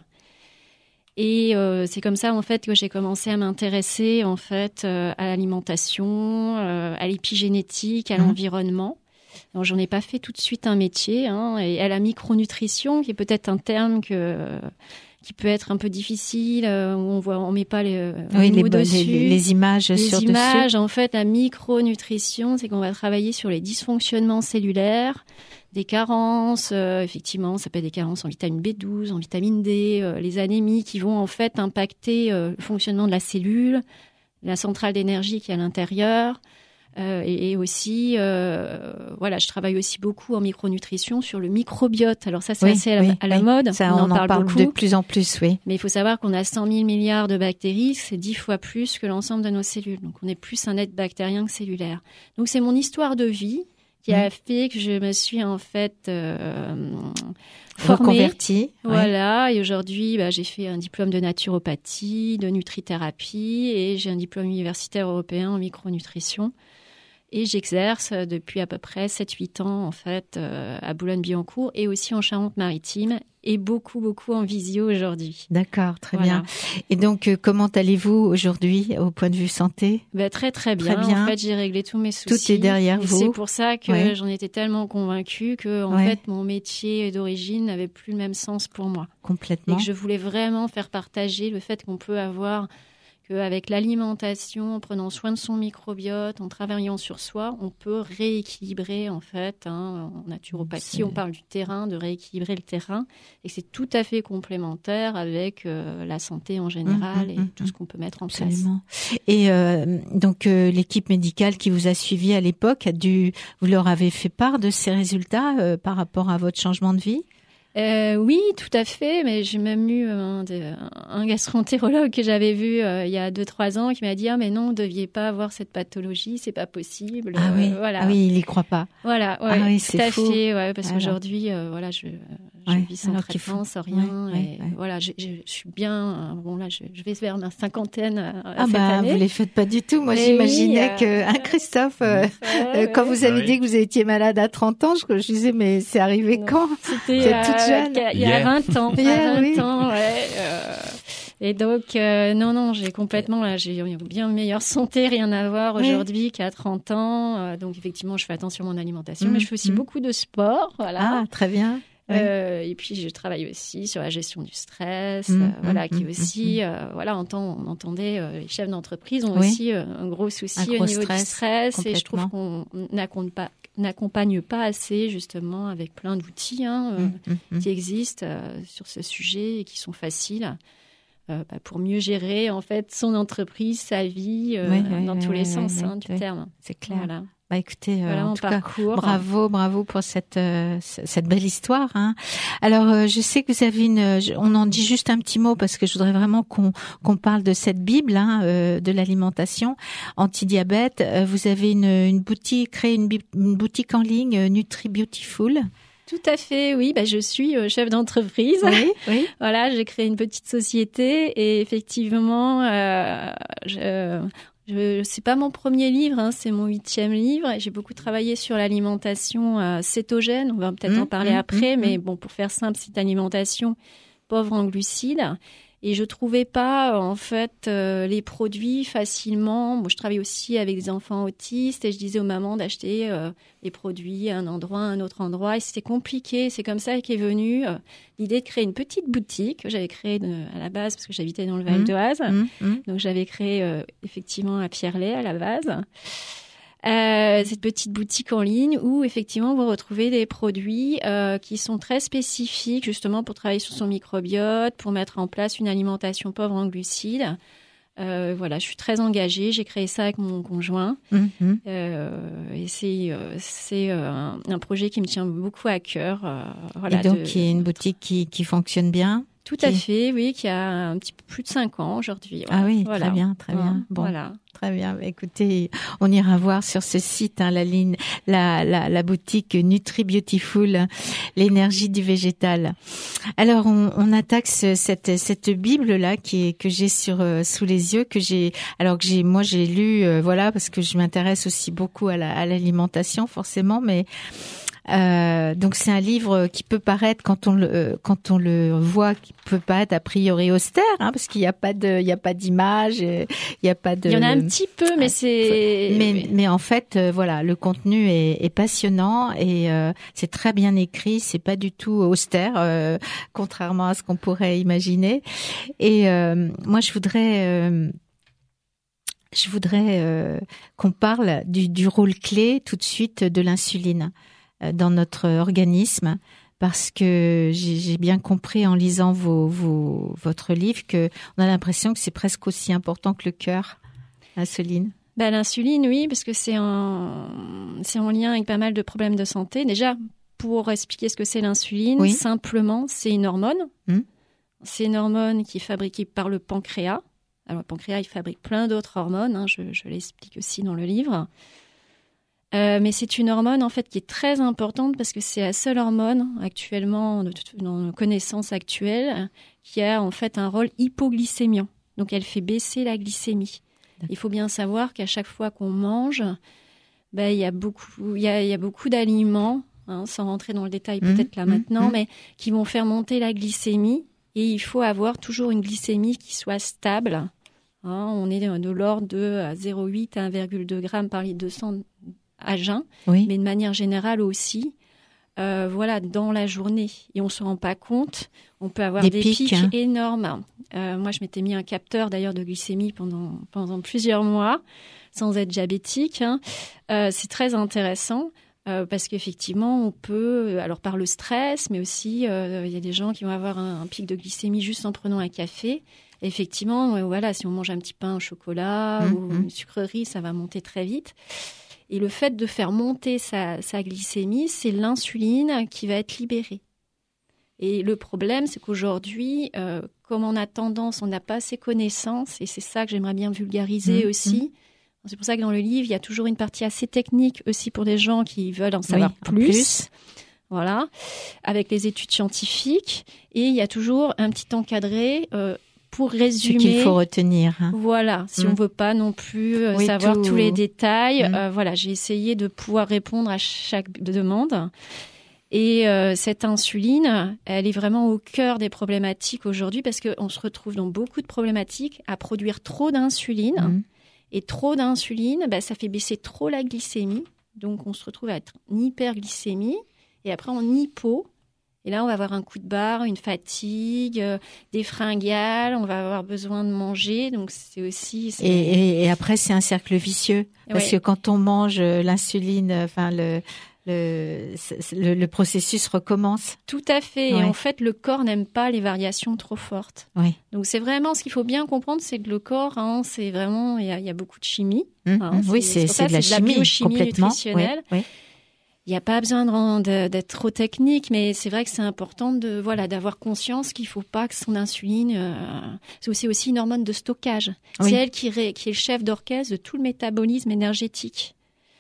Et euh, c'est comme ça en fait que j'ai commencé à m'intéresser en fait euh, à l'alimentation, euh, à l'épigénétique, à mmh. l'environnement. Alors, j'en ai pas fait tout de suite un métier, hein, et à la micronutrition, qui est peut-être un terme que qui peut être un peu difficile, euh, où on voit, on met pas les, oui, les mots les, dessus. Les, les images les sur images, dessus. En fait, la micronutrition, c'est qu'on va travailler sur les dysfonctionnements cellulaires, des carences, euh, effectivement, ça peut être des carences en vitamine B douze, en vitamine D, euh, les anémies qui vont en fait impacter euh, le fonctionnement de la cellule, la centrale d'énergie qui est à l'intérieur. Euh, et, et aussi, euh, voilà, je travaille aussi beaucoup en micronutrition sur le microbiote. Alors ça, c'est oui, assez à la, oui, à la oui. mode. Ça, on, on en parle, parle beaucoup. de plus en plus, oui. Mais il faut savoir qu'on a cent mille milliards de bactéries, c'est dix fois plus que l'ensemble de nos cellules. Donc on est plus un être bactérien que cellulaire. Donc c'est mon histoire de vie qui a mmh. fait que je me suis en fait euh, formée. Reconvertie. Voilà, ouais. Et aujourd'hui, bah, j'ai fait un diplôme de naturopathie, de nutrithérapie, et j'ai un diplôme universitaire européen en micronutrition. Et j'exerce depuis à peu près sept huit ans, en fait, euh, à Boulogne-Billancourt et aussi en Charente-Maritime et beaucoup, beaucoup en visio aujourd'hui. D'accord, très voilà. bien. Et donc, euh, comment allez-vous aujourd'hui au point de vue santé ? Ben, très, très bien. Très bien. En fait, j'ai réglé tous mes soucis. Tout est derrière et vous. C'est pour ça que ouais. j'en étais tellement convaincue que, en ouais. fait, mon métier d'origine n'avait plus le même sens pour moi. Complètement. Et que je voulais vraiment faire partager le fait qu'on peut avoir... qu'avec l'alimentation, en prenant soin de son microbiote, en travaillant sur soi, on peut rééquilibrer, en fait, hein, en naturopathie, c'est... on parle du terrain, de rééquilibrer le terrain, et c'est tout à fait complémentaire avec euh, la santé en général mmh, et mmh, tout mmh. ce qu'on peut mettre en Absolument. place. Et euh, donc, euh, l'équipe médicale qui vous a suivi à l'époque, a dû, vous leur avez fait part de ces résultats euh, par rapport à votre changement de vie ? Euh, oui, tout à fait, mais j'ai même eu un, un gastroentérologue que j'avais vu euh, il y a deux trois ans qui m'a dit « Ah, mais non, vous ne deviez pas avoir cette pathologie, c'est pas possible. » Ah, euh, oui. voilà. Ah oui, il y croit pas. Voilà, ouais, ah oui, tout c'est à fou. fait, ouais, parce alors. qu'aujourd'hui, euh, voilà, je, je ouais, vis sans traitement, sans rien, ouais, et ouais, ouais. voilà, je, je, je suis bien, bon là, je, je vais vers ma cinquantaine euh, ah cette bah, année. Vous les faites pas du tout. Moi, mais j'imaginais oui, que euh, hein, Christophe, euh, ouais, euh, quand ouais. vous avez ah, dit oui. que vous étiez malade à trente ans, je, je disais mais c'est arrivé non. quand ? C'était vous êtes toute jeune. il y a Hier. vingt ans, Hier, à vingt oui. ans, ouais. Euh, et donc, euh, non, non, j'ai complètement, là, j'ai bien meilleure santé, rien à voir oui. aujourd'hui qu'à trente ans. Euh, donc, effectivement, je fais attention à mon alimentation, mmh, mais je fais aussi mmh. beaucoup de sport, voilà. Ah, très bien. Euh, et puis je travaille aussi sur la gestion du stress, mmh, euh, voilà, mmh, qui mmh, aussi, mmh. euh, voilà, on, entend, on entendait euh, les chefs d'entreprise ont oui. aussi euh, un gros souci un gros au niveau stress, du stress, et je trouve complètement. qu'on n'accompagne pas, n'accompagne pas assez justement avec plein d'outils hein, euh, mmh, mmh. qui existent euh, sur ce sujet et qui sont faciles. Euh, bah, pour mieux gérer en fait son entreprise, sa vie, euh, oui, oui, dans oui, tous oui, les oui, sens oui, hein, oui. du terme. C'est clair. Voilà. Bah écoutez, euh, voilà en mon tout parcours. cas, bravo, bravo pour cette euh, cette belle histoire. Hein. Alors, euh, je sais que vous avez une. On en dit juste un petit mot parce que je voudrais vraiment qu'on qu'on parle de cette Bible hein, euh, de l'alimentation anti-diabète. Euh, vous avez une une boutique, créé une, une boutique en ligne, euh, Nutri Beautiful. Tout à fait, oui. Bah, je suis euh, chef d'entreprise. Oui, oui. Voilà, j'ai créé une petite société et effectivement, euh, je, je, c'est pas mon premier livre, hein, c'est mon huitième livre. J'ai beaucoup travaillé sur l'alimentation euh, cétogène. On va peut-être mmh, en parler mmh, après, mmh, mais bon, pour faire simple, c'est une alimentation pauvre en glucides. Et je trouvais pas en fait euh, les produits facilement. Moi, je travaille aussi avec des enfants autistes et je disais aux mamans d'acheter euh, les produits à un endroit, à un autre endroit. Et c'était compliqué. C'est comme ça qu'est venue euh, l'idée de créer une petite boutique que j'avais créée de, à la base parce que j'habitais dans le Val d'Oise. Mmh, mmh. Donc j'avais créé euh, effectivement à Pierrelet à la base. Euh, cette petite boutique en ligne où effectivement vous retrouvez des produits euh, qui sont très spécifiques justement pour travailler sur son microbiote, pour mettre en place une alimentation pauvre en glucides. Euh, voilà, je suis très engagée. J'ai créé ça avec mon conjoint Mmh. euh, et c'est euh, c'est euh, un, un projet qui me tient beaucoup à cœur. Euh, voilà, Et donc, de... qui est une boutique qui qui fonctionne bien. Tout qui... à fait, oui, qui a un petit peu plus de cinq ans aujourd'hui. Ouais. Ah oui, voilà. très bien, très bien. Bon, voilà. Très bien. Écoutez, on ira voir sur ce site hein, la ligne, la, la, la boutique Nutri Beautiful, l'énergie du végétal. Alors, on, on attaque ce, cette cette Bible là qui est que j'ai sur euh, sous les yeux, que j'ai alors que j'ai moi j'ai lu euh, voilà parce que je m'intéresse aussi beaucoup à la à l'alimentation forcément, mais Euh, donc c'est un livre qui peut paraître quand on le euh, quand on le voit qui peut paraître a priori austère hein, parce qu'il n'y a pas de il y a pas d'image, il y a pas de il y en a un petit peu mais c'est mais mais en fait euh, voilà le contenu est, est passionnant et euh, c'est très bien écrit, c'est pas du tout austère euh, contrairement à ce qu'on pourrait imaginer et euh, moi je voudrais euh, je voudrais euh, qu'on parle du, du rôle clé tout de suite de l'insuline dans notre organisme, parce que j'ai, j'ai bien compris en lisant vos, vos, votre livre que on a l'impression que c'est presque aussi important que le cœur, l'insuline. Ben, l'insuline, oui, parce que c'est en, c'est en lien avec pas mal de problèmes de santé. Déjà, pour expliquer ce que c'est l'insuline, oui. simplement, c'est une hormone. Hum. C'est une hormone qui est fabriquée par le pancréas. Alors, le pancréas, il fabrique plein d'autres hormones, hein, je, je l'explique aussi dans le livre. Euh, mais c'est une hormone en fait qui est très importante parce que c'est la seule hormone actuellement, dans nos connaissances actuelles, qui a en fait un rôle hypoglycémiant. Donc elle fait baisser la glycémie. D'accord. Il faut bien savoir qu'à chaque fois qu'on mange, ben, il y a beaucoup, il y a, il y a beaucoup d'aliments, hein, sans rentrer dans le détail mmh, peut-être là mmh, maintenant, mmh. mais qui vont faire monter la glycémie. Et il faut avoir toujours une glycémie qui soit stable. Hein, on est de l'ordre de zéro virgule huit à un virgule deux grammes par litre de sang à jeun, oui. mais de manière générale aussi, euh, voilà, dans la journée. Et on ne se rend pas compte, on peut avoir des, des pics, pics hein. énormes. Euh, moi, je m'étais mis un capteur d'ailleurs de glycémie pendant, pendant plusieurs mois, sans être diabétique. Hein. Euh, c'est très intéressant euh, parce qu'effectivement, on peut, alors par le stress, mais aussi, euh, il y a des gens qui vont avoir un, un pic de glycémie juste en prenant un café. Et effectivement, euh, voilà, si on mange un petit pain au chocolat mmh, ou mmh. une sucrerie, ça va monter très vite. Et le fait de faire monter sa, sa glycémie, c'est l'insuline qui va être libérée. Et le problème, c'est qu'aujourd'hui, euh, comme on a tendance, on n'a pas assez connaissances, et c'est ça que j'aimerais bien vulgariser mmh, aussi. Mmh. C'est pour ça que dans le livre, il y a toujours une partie assez technique aussi pour des gens qui veulent en savoir oui, plus. En plus. Voilà, avec les études scientifiques. Et il y a toujours un petit encadré euh, pour résumer. Ce qu'il faut retenir. Hein. Voilà, si mmh. on veut pas non plus euh, oui, savoir tout... tous les détails. Mmh. Euh, voilà, j'ai essayé de pouvoir répondre à chaque demande. Et euh, cette insuline, elle est vraiment au cœur des problématiques aujourd'hui parce qu'on se retrouve dans beaucoup de problématiques à produire trop d'insuline. Mmh. Et trop d'insuline, bah, ça fait baisser trop la glycémie. Donc, on se retrouve à être en hyperglycémie et après en hypo. Et là, on va avoir un coup de barre, une fatigue, euh, des fringales, on va avoir besoin de manger. Donc, c'est aussi... C'est... Et, et, et après, c'est un cercle vicieux. Parce ouais. que quand on mange l'insuline, enfin, le, le, le, le processus recommence. Tout à fait. Ouais. Et en fait, le corps n'aime pas les variations trop fortes. Ouais. Donc, c'est vraiment... Ce qu'il faut bien comprendre, c'est que le corps, hein, c'est vraiment... Il y a, il y a beaucoup de chimie. Mmh, hein, oui, c'est, c'est, c'est de la c'est chimie, de la biochimie complètement. nutritionnelle. Ouais, ouais. Il n'y a pas besoin de, d'être trop technique, mais c'est vrai que c'est important de, voilà, d'avoir conscience qu'il ne faut pas que son insuline... Euh, c'est aussi, aussi une hormone de stockage. Oui. C'est elle qui, ré, qui est le chef d'orchestre de tout le métabolisme énergétique.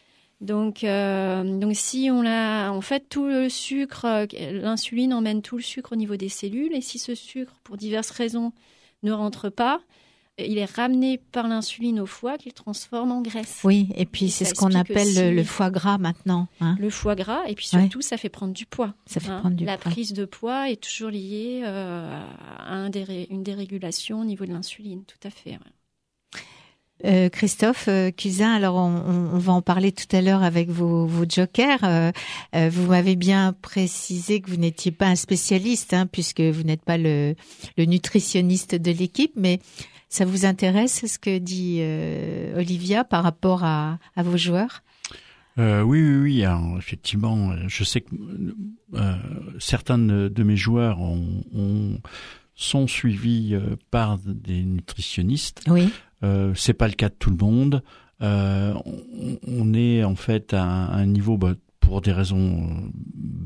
Donc, euh, donc si on a... En fait, tout le sucre... L'insuline emmène tout le sucre au niveau des cellules. Et si ce sucre, pour diverses raisons, ne rentre pas... Il est ramené par l'insuline au foie qu'il transforme en graisse. Oui, et puis et c'est ce qu'on appelle aussi, le, le foie gras maintenant. Hein. Le foie gras, et puis surtout, ouais. ça fait prendre du poids. Ça fait hein. prendre du La poids. prise de poids est toujours liée euh, à un déré- une dérégulation au niveau de l'insuline, tout à fait. Ouais. Euh, Christophe euh, Cusin, alors on, on, on va en parler tout à l'heure avec vos, vos jokers. Euh, euh, vous m'avez bien précisé que vous n'étiez pas un spécialiste, hein, puisque vous n'êtes pas le, le nutritionniste de l'équipe, mais ça vous intéresse ce que dit euh, Olivia par rapport à, à vos joueurs ? euh, Oui, oui, oui. Alors, effectivement, je sais que euh, certains de, de mes joueurs ont, ont, sont suivis euh, par des nutritionnistes. Oui. Euh, c'est pas le cas de tout le monde. Euh, on, on est en fait à un, à un niveau, bah, pour des raisons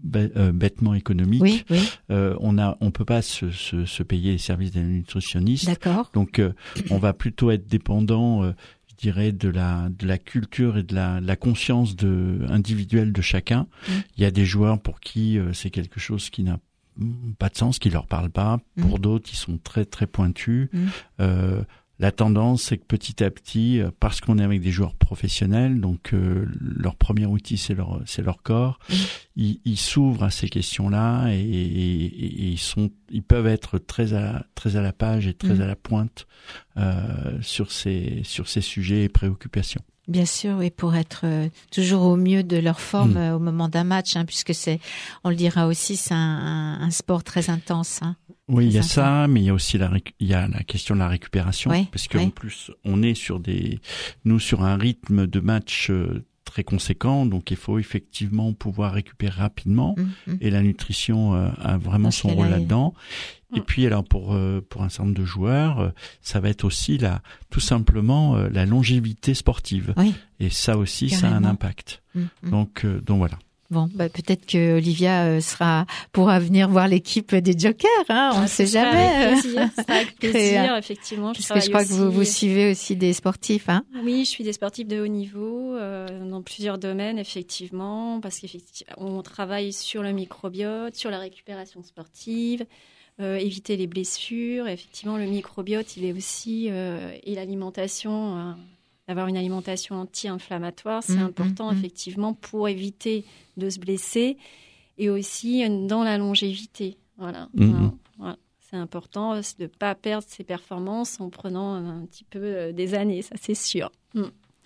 b- euh, bêtement économique. Oui, oui. Euh, on a, on peut pas se, se, se payer les services d'un nutritionniste. D'accord. Donc, euh, on va plutôt être dépendant, euh, je dirais, de la de la culture et de la, de la conscience de individuelle de chacun. Mmh. Il y a des joueurs pour qui euh, c'est quelque chose qui n'a pas de sens, qui leur parle pas. Pour mmh. d'autres, ils sont très très pointus. Mmh. Euh, La tendance, c'est que petit à petit, parce qu'on est avec des joueurs professionnels, donc euh, leur premier outil, c'est leur, c'est leur corps, mmh. ils, ils s'ouvrent à ces questions-là et, et, et ils sont, ils peuvent être très à, très à la page et très mmh. à la pointe euh, sur ces, sur ces sujets et préoccupations. Bien sûr, et pour être euh, toujours au mieux de leur forme mmh. euh, au moment d'un match, hein, puisque c'est, on le dira aussi, c'est un, un, un sport très intense. Hein. Oui, il y a ça, mais il y a aussi la, il y a la question de la récupération, oui, parce qu'en oui. plus, on est sur des, nous sur un rythme de match très conséquent, donc il faut effectivement pouvoir récupérer rapidement, mmh, et la nutrition euh, a vraiment son rôle là-dedans. Et puis alors pour euh, pour un certain nombre de joueurs, euh, ça va être aussi la tout simplement euh, la longévité sportive. Oui, et ça aussi, carrément. Ça a un impact. Mmh, donc euh, donc voilà. Bon, bah, peut-être que Olivia euh, sera pourra venir voir l'équipe des Jokers, hein, on ne ah, sait jamais. Avec plaisir, ça sera avec plaisir, effectivement. Je Parce que je crois aussi... que vous, vous suivez aussi des sportifs, hein. Oui, je suis des sportifs de haut niveau euh, dans plusieurs domaines, effectivement, parce qu'on travaille sur le microbiote, sur la récupération sportive, euh, éviter les blessures. Effectivement, le microbiote, il est aussi euh, et l'alimentation. Euh, D'avoir une alimentation anti-inflammatoire, c'est mmh, important mmh, effectivement pour éviter de se blesser et aussi dans la longévité. Voilà, mmh. voilà, voilà. C'est important de ne pas perdre ses performances en prenant un petit peu des années, ça c'est sûr. Mmh.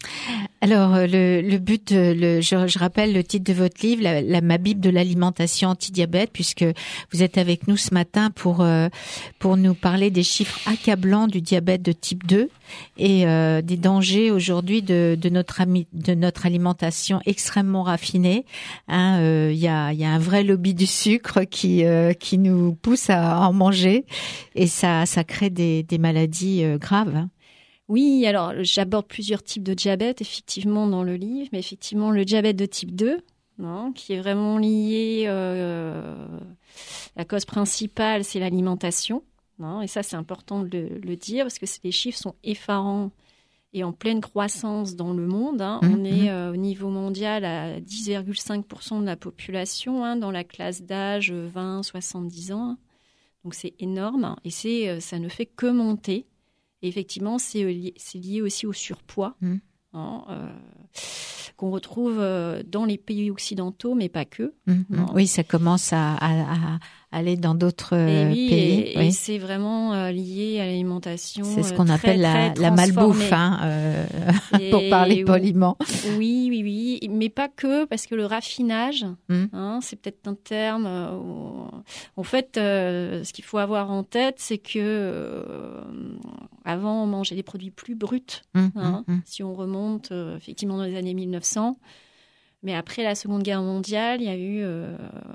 Alors, le, le but, le, je, je rappelle le titre de votre livre, la, la, ma Bible de l'alimentation anti-diabète, puisque vous êtes avec nous ce matin pour euh, pour nous parler des chiffres accablants du diabète de type deux et euh, des dangers aujourd'hui de, de notre ami, de notre alimentation extrêmement raffinée. Hein, euh, y a il y a un vrai lobby du sucre qui euh, qui nous pousse à en manger et ça ça crée des des maladies euh, graves. Hein. Oui, alors j'aborde plusieurs types de diabète, effectivement, dans le livre, mais effectivement, le diabète de type deux, non, qui est vraiment lié, euh, la cause principale, c'est l'alimentation, non, et ça, c'est important de le, le dire, parce que les chiffres sont effarants et en pleine croissance dans le monde. Hein. Mmh, On est euh, au niveau mondial à dix virgule cinq pour cent de la population, hein, dans la classe d'âge vingt à soixante-dix ans, donc c'est énorme, et c'est, ça ne fait que monter. Et effectivement, c'est lié, c'est lié aussi au surpoids, mmh. hein, euh, qu'on retrouve dans les pays occidentaux, mais pas que. Mmh. Oui, ça commence à, à, à aller dans d'autres et oui, pays. Et, oui. et c'est vraiment euh, lié à l'alimentation. C'est ce qu'on très, appelle la, la malbouffe, hein, euh, pour parler poliment. Oui, oui, oui, mais pas que, parce que le raffinage, mmh. hein, c'est peut-être un terme. Euh, où, en fait, euh, ce qu'il faut avoir en tête, c'est que euh, avant, on mangeait des produits plus bruts. Mmh, hein, mmh. Si on remonte euh, effectivement dans les années mille neuf cents, mais après la Seconde Guerre mondiale, il y a eu euh,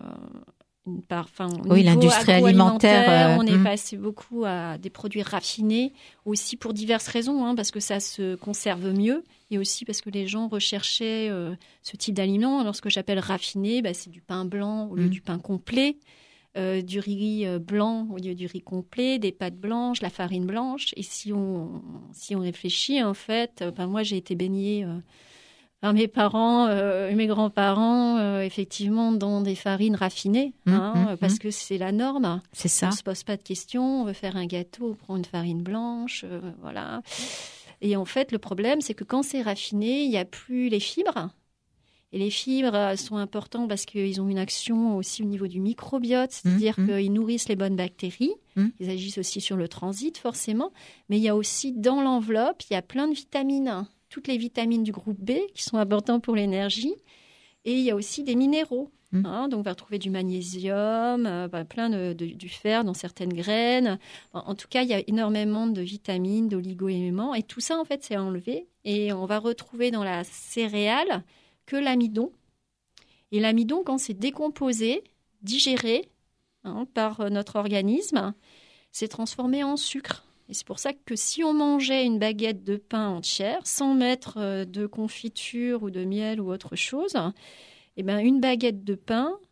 une part, enfin, oui, l'industrie alimentaire. Euh, on est hmm. passé beaucoup à des produits raffinés, aussi pour diverses raisons, hein, parce que ça se conserve mieux, et aussi parce que les gens recherchaient euh, ce type d'aliments. Alors, ce que j'appelle raffiné, bah, c'est du pain blanc au lieu hmm. du pain complet, euh, du riz blanc au lieu du riz complet, des pâtes blanches, la farine blanche. Et si on, si on réfléchit, en fait, euh, bah, moi, j'ai été baignée... Euh, Enfin, mes parents euh, et mes grands-parents, euh, effectivement, dans des farines raffinées, mmh, hein, mmh, parce mmh. que c'est la norme. C'est ça. On ne se pose pas de questions, on veut faire un gâteau, on prend une farine blanche, euh, voilà. Et en fait, le problème, c'est que quand c'est raffiné, il n'y a plus les fibres. Et les fibres sont importantes parce qu'ils ont une action aussi au niveau du microbiote, c'est-à-dire mmh, qu'ils nourrissent les bonnes bactéries. Mmh. Ils agissent aussi sur le transit, forcément. Mais il y a aussi, dans l'enveloppe, il y a plein de vitamines. Toutes les vitamines du groupe B qui sont importantes pour l'énergie. Et il y a aussi des minéraux. Mmh. Hein, donc, on va retrouver du magnésium, euh, bah, plein de, de, du fer dans certaines graines. En, en tout cas, il y a énormément de vitamines, d'oligo-éléments. Et tout ça, en fait, c'est enlevé. Et on va retrouver dans la céréale que l'amidon. Et l'amidon, quand c'est décomposé, digéré hein, par notre organisme, c'est transformé en sucre. Et c'est pour ça que si on mangeait une baguette de pain entière, sans mettre de confiture ou de miel ou autre chose, eh ben une baguette de pain,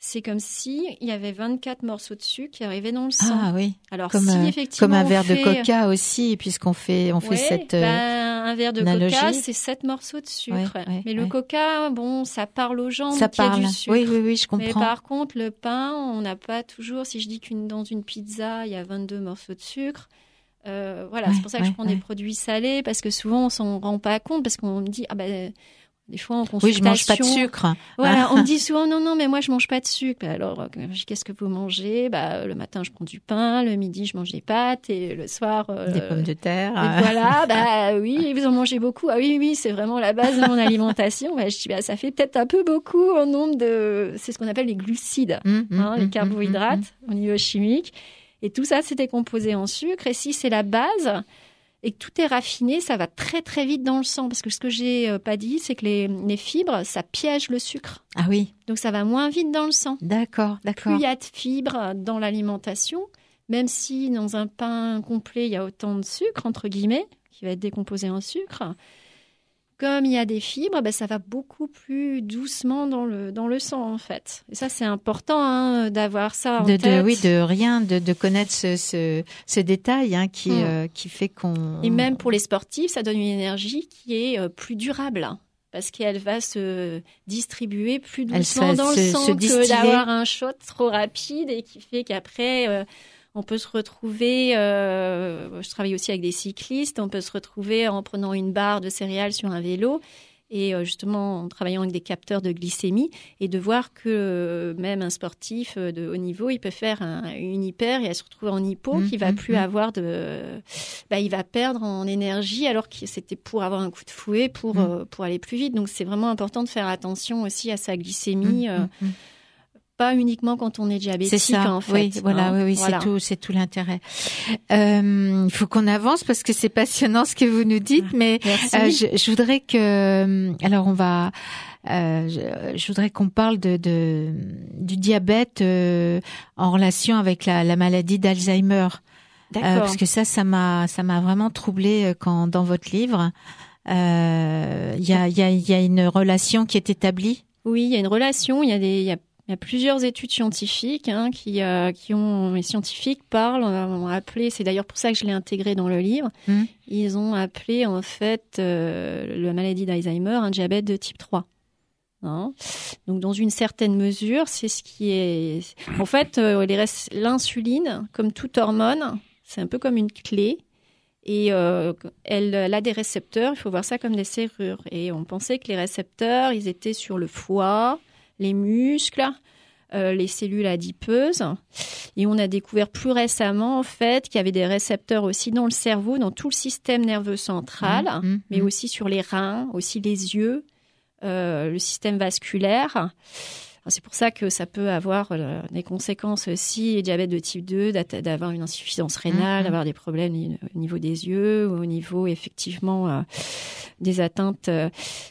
c'est comme si il y avait vingt-quatre morceaux de sucre qui arrivaient dans le sang. Ah oui. Alors comme, si euh, effectivement comme un verre fait... de coca aussi, puisqu'on fait on fait ouais, cette euh, ben, un verre de analogie. coca, c'est sept morceaux de sucre. Ouais, ouais, mais le ouais. coca, bon, ça parle aux gens ça qu'il y a parle. du sucre. Oui, oui, oui, je comprends. Mais par contre, le pain, on n'a pas toujours. Si je dis qu'une dans une pizza, il y a vingt-deux morceaux de sucre. Euh, voilà, ouais, c'est pour ça que ouais, je prends ouais. des produits salés parce que souvent on s'en rend pas compte parce qu'on me dit ah ben des fois en consultation. Oui, je mange pas de sucre. Voilà, on me dit souvent non non mais moi je mange pas de sucre. Alors qu'est-ce que vous mangez? Bah le matin je prends du pain, le midi je mange des pâtes et le soir euh, des pommes de terre. Et voilà, bah oui, vous en mangez beaucoup. Ah oui oui, c'est vraiment la base de mon alimentation. Bah, je dis bah ça fait peut-être un peu beaucoup en nombre de c'est ce qu'on appelle les glucides, mmh, mmh, hein, les mmh, carbohydrates mmh, mmh. au niveau chimique. Et tout ça, c'est décomposé en sucre. Et si c'est la base et que tout est raffiné, ça va très, très vite dans le sang. Parce que ce que j'ai euh, pas dit, c'est que les, les fibres, ça piège le sucre. Ah oui. Donc, ça va moins vite dans le sang. D'accord, d'accord. Plus il y a de fibres dans l'alimentation, même si dans un pain complet, il y a autant de sucre, entre guillemets, qui va être décomposé en sucre, comme il y a des fibres, ben, ça va beaucoup plus doucement dans le, dans le sang, en fait. Et ça, c'est important hein, d'avoir ça en de, tête. De, oui, de rien, de, de connaître ce, ce, ce détail hein, qui, mmh. euh, qui fait qu'on... Et même pour les sportifs, ça donne une énergie qui est euh, plus durable. Parce qu'elle va se distribuer plus doucement dans se, le sang que d'avoir un shot trop rapide et qui fait qu'après... Euh, on peut se retrouver, euh, je travaille aussi avec des cyclistes, on peut se retrouver en prenant une barre de céréales sur un vélo et euh, justement en travaillant avec des capteurs de glycémie et de voir que euh, même un sportif de haut niveau, il peut faire un, une hyper et elle se retrouve en hypo, mmh, qui va mmh, plus mmh. avoir de... Bah, il va perdre en énergie alors que c'était pour avoir un coup de fouet, pour, mmh. euh, pour aller plus vite. Donc c'est vraiment important de faire attention aussi à sa glycémie. Mmh, euh, mmh. Pas uniquement quand on est diabétique, c'est ça. en fait. Oui, voilà, hein. oui, oui, voilà. c'est tout, c'est tout l'intérêt. Euh, il faut qu'on avance parce que c'est passionnant ce que vous nous dites, mais euh, je, je voudrais que, alors on va, euh, je, je voudrais qu'on parle de, de du diabète euh, en relation avec la, la maladie d'Alzheimer. D'accord. Euh, parce que ça, ça m'a, ça m'a vraiment troublée quand dans votre livre, il euh, y a, il y a, il y a une relation qui est établie. Oui, il y a une relation. Il y a des, il y a Il y a plusieurs études scientifiques hein, qui, euh, qui ont, les scientifiques parlent, ont appelé, c'est d'ailleurs pour ça que je l'ai intégré dans le livre, mmh. ils ont appelé en fait euh, la maladie d'Alzheimer un diabète de type trois. Hein. Donc dans une certaine mesure, c'est ce qui est... En fait, euh, les res... l'insuline, comme toute hormone, c'est un peu comme une clé. Et euh, elle, elle a des récepteurs, il faut voir ça comme des serrures. Et on pensait que les récepteurs, ils étaient sur le foie, les muscles, euh, les cellules adipeuses. Et on a découvert plus récemment, en fait, qu'il y avait des récepteurs aussi dans le cerveau, dans tout le système nerveux central, mmh, mmh, mais mmh. aussi sur les reins, aussi les yeux, euh, le système vasculaire. Alors, c'est pour ça que ça peut avoir euh, des conséquences aussi, diabète de type deux, d'avoir une insuffisance rénale, mmh. d'avoir des problèmes au niveau des yeux, ou au niveau, effectivement, euh, des atteintes... Euh,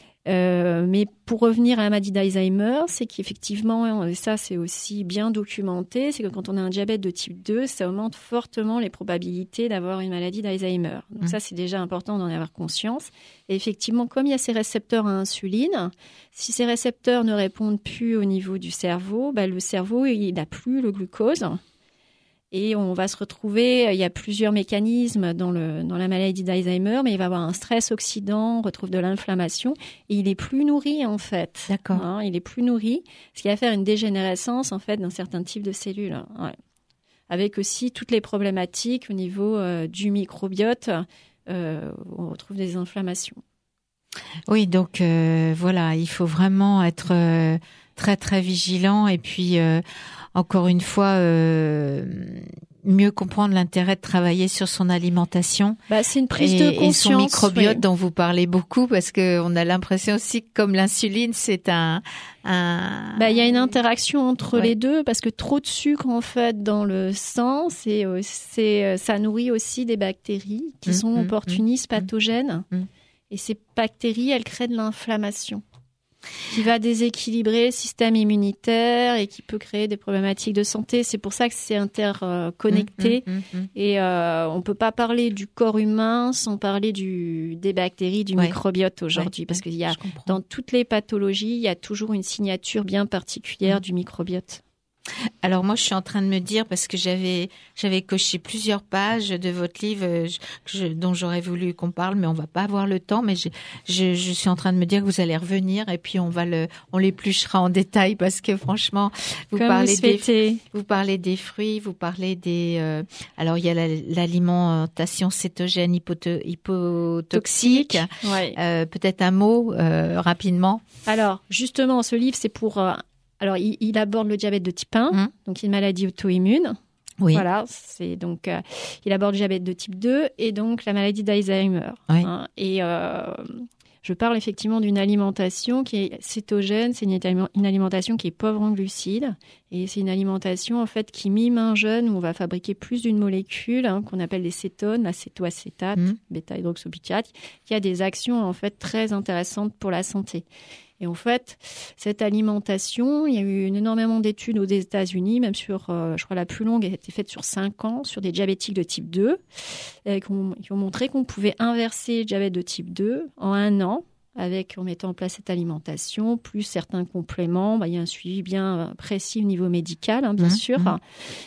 Euh, mais pour revenir à la maladie d'Alzheimer, c'est qu'effectivement, et ça c'est aussi bien documenté, c'est que quand on a un diabète de type deux, ça augmente fortement les probabilités d'avoir une maladie d'Alzheimer. Donc mmh. ça c'est déjà important d'en avoir conscience. Et effectivement, comme il y a ces récepteurs à insuline, si ces récepteurs ne répondent plus au niveau du cerveau, bah, le cerveau il n'a plus le glucose. Et on va se retrouver, il y a plusieurs mécanismes dans, le, dans la maladie d'Alzheimer, mais il va avoir un stress oxydant, on retrouve de l'inflammation, et il est plus nourri en fait. D'accord. Hein, il est plus nourri, ce qui va faire une dégénérescence en fait d'un certain type de cellules. Ouais. Avec aussi toutes les problématiques au niveau euh, du microbiote, euh, on retrouve des inflammations. Oui, donc euh, voilà, il faut vraiment être euh, très très vigilant et puis euh, encore une fois euh, mieux comprendre l'intérêt de travailler sur son alimentation. Bah, c'est une prise et, de conscience. Et son microbiote oui. dont vous parlez beaucoup parce que on a l'impression aussi que comme l'insuline, c'est un un. Bah, il y a une interaction entre ouais. les deux parce que trop de sucre en fait dans le sang, c'est c'est ça nourrit aussi des bactéries qui mmh, sont mmh, opportunistes, mmh, pathogènes. Mmh. Et ces bactéries, elles créent de l'inflammation qui va déséquilibrer le système immunitaire et qui peut créer des problématiques de santé. C'est pour ça que c'est interconnecté. Mmh, mmh, mmh, mmh. Et euh, on ne peut pas parler du corps humain sans parler du, des bactéries, du ouais. microbiote aujourd'hui. Ouais, parce qu'il y a, dans toutes les pathologies, il y a toujours une signature bien particulière mmh. du microbiote. Alors moi, je suis en train de me dire, parce que j'avais j'avais coché plusieurs pages de votre livre je, je, dont j'aurais voulu qu'on parle, mais on va pas avoir le temps. Mais je, je, je suis en train de me dire que vous allez revenir et puis on va le on l'épluchera en détail parce que franchement, vous Comme parlez vous des vous parlez des fruits, vous parlez des euh, alors il y a la, l'alimentation cétogène hypoto, hypotoxique. Ouais. Euh, peut-être un mot euh, rapidement. Alors justement, ce livre c'est pour euh, Alors, il, il aborde le diabète de type un, mmh. donc une maladie auto-immune. Oui. Voilà, c'est donc euh, il aborde le diabète de type deux et donc la maladie d'Alzheimer. Oui. Hein, et euh, je parle effectivement d'une alimentation qui est cétogène, c'est une, une alimentation qui est pauvre en glucides et c'est une alimentation en fait qui mime un jeûne où on va fabriquer plus d'une molécule hein, qu'on appelle les cétones, l'acétoacétate, mmh. bêta-hydroxybutyate, qui a des actions en fait très intéressantes pour la santé. Et en fait, cette alimentation, il y a eu énormément d'études aux États-Unis, même sur, euh, je crois, la plus longue a été faite sur cinq ans, sur des diabétiques de type deux, euh, qui, ont, qui ont montré qu'on pouvait inverser le diabète de type deux en un an, avec, en mettant en place cette alimentation, plus certains compléments. Bah, il y a un suivi bien précis au niveau médical, hein, bien mmh, sûr. Mmh.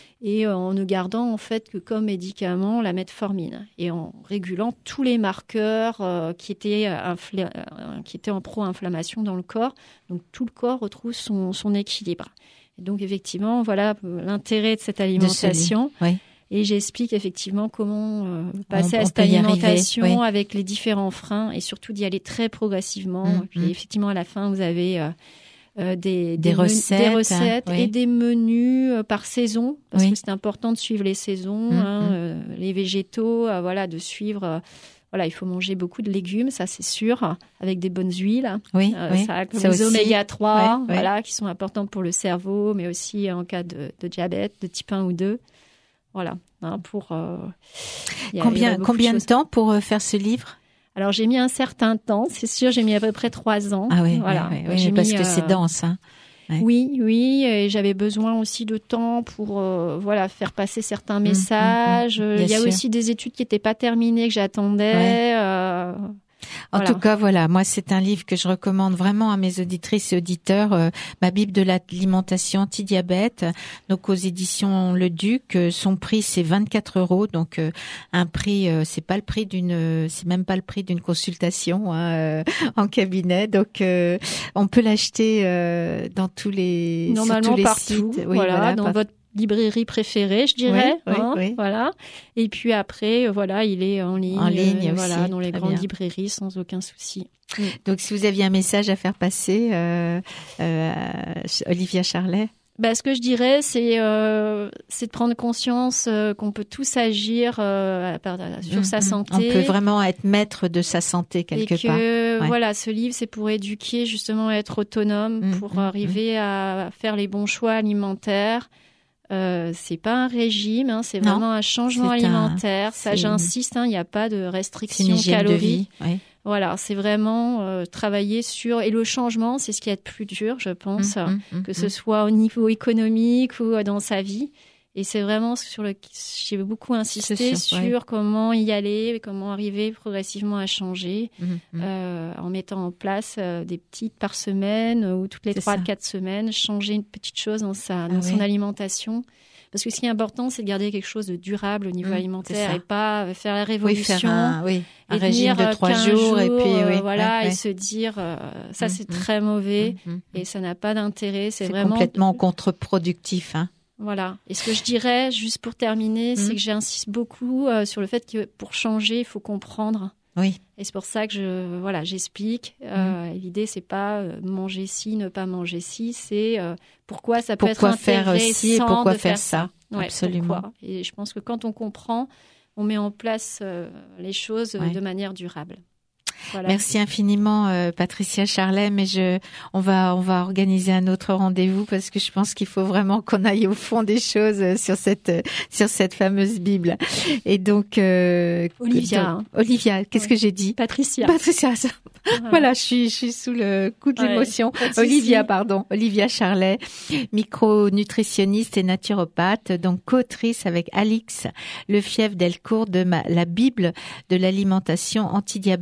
Et en ne gardant en fait que comme médicament la metformine et en régulant tous les marqueurs euh, qui étaient infla- euh, qui étaient en pro-inflammation dans le corps. Donc tout le corps retrouve son, son équilibre. Et donc effectivement, voilà l'intérêt de cette alimentation. De oui. Et j'explique effectivement comment euh, passer on, à cette alimentation oui. avec les différents freins et surtout d'y aller très progressivement. Mmh, et puis mmh. effectivement à la fin vous avez euh, Euh, des, des, des recettes, men- des recettes hein, et oui. des menus euh, par saison parce oui. que c'est important de suivre les saisons, mmh, hein, mmh. euh, les végétaux, euh, voilà, de suivre. Euh, voilà, il faut manger beaucoup de légumes, ça c'est sûr, avec des bonnes huiles. Oui, euh, oui. Ça, comme ça les aussi. oméga trois, oui, voilà, oui. qui sont importants pour le cerveau, mais aussi en cas de, de diabète, de type un ou deux. Voilà, hein, pour. Euh, y a, combien y a combien de, de temps pour euh, faire ce livre? Alors j'ai mis un certain temps, c'est sûr, j'ai mis à peu près trois ans. Ah oui, voilà. oui, oui, oui, parce mis, que euh, c'est dense, hein. Ouais. Oui, oui, et j'avais besoin aussi de temps pour euh, voilà faire passer certains messages. Mmh, mmh, mmh. Il y a sûr. aussi des études qui n'étaient pas terminées que j'attendais. Ouais. Euh, en voilà. tout cas, voilà, moi c'est un livre que je recommande vraiment à mes auditrices et auditeurs. Euh, ma Bible de l'alimentation anti-diabète, donc aux éditions Le Duc. Euh, son prix c'est vingt-quatre euros, donc euh, un prix, euh, c'est pas le prix d'une, euh, c'est même pas le prix d'une consultation hein, euh, en cabinet. Donc euh, on peut l'acheter euh, dans tous les, normalement sur tous les partout, sites. Oui, voilà, voilà, dans par... votre librairie préférée, je dirais. Oui, hein, oui, oui. Voilà. Et puis après, voilà, il est en ligne, en ligne euh, aussi, voilà, dans les très grandes bien. librairies sans aucun souci. Mm. Donc, si vous aviez un message à faire passer, euh, euh, Olivia Charlet. Bah, ce que je dirais, c'est euh, c'est de prendre conscience euh, qu'on peut tous agir euh, sur mmh, sa santé. On peut vraiment être maître de sa santé quelque et que, part. Ouais. Voilà, ce livre, c'est pour éduquer justement à être autonome, mmh, pour mmh, arriver mmh. à faire les bons choix alimentaires. Euh, c'est pas un régime, hein, c'est vraiment non, un changement alimentaire. Un, Ça, j'insiste, il hein, n'y a pas de restriction calorique. Oui. Voilà, c'est vraiment euh, travailler sur... Et le changement, c'est ce qui est le plus dur, je pense, mmh, mmh, que mmh. ce soit au niveau économique ou dans sa vie. Et c'est vraiment sur le... J'ai beaucoup insisté sûr, sur ouais. comment y aller, comment arriver progressivement à changer, mmh, euh, en mettant en place euh, des petites par semaine ou toutes les trois à quatre semaines, changer une petite chose dans, sa, dans ah, son oui. alimentation. Parce que ce qui est important, c'est de garder quelque chose de durable au niveau mmh, alimentaire et pas faire la révolution. Oui, faire un, oui, un et régime de trois jours, jours et puis euh, oui, voilà, ouais, et ouais. se dire euh, ça mmh, c'est mmh, très mauvais mmh, mmh, et ça n'a pas d'intérêt. C'est, c'est vraiment complètement contre-productif. Hein. Voilà. Et ce que je dirais, juste pour terminer, mmh. c'est que j'insiste beaucoup euh, sur le fait que pour changer, il faut comprendre. Oui. Et c'est pour ça que je, voilà, j'explique. Euh, mmh. L'idée, c'est pas euh, manger ci, ne pas manger ci, c'est euh, pourquoi ça peut pourquoi être faire intéressant aussi et pourquoi de faire, faire ça. Ouais, absolument. Pourquoi. Et je pense que quand on comprend, on met en place euh, les choses ouais. de manière durable. Voilà. Merci infiniment euh, Patricia Charlet, mais je on va on va organiser un autre rendez-vous parce que je pense qu'il faut vraiment qu'on aille au fond des choses euh, sur cette euh, sur cette fameuse Bible. Et donc euh, Olivia donc, Olivia, qu'est-ce ouais. que j'ai dit? Patricia. Patricia. Ça... Voilà. voilà, je suis je suis sous le coup de ouais, l'émotion. Olivia, pardon, Olivia Charlet, micronutritionniste et naturopathe, donc co-autrice avec Alix Lefièvre Delcourt de ma, la Bible de l'alimentation anti-diabète aux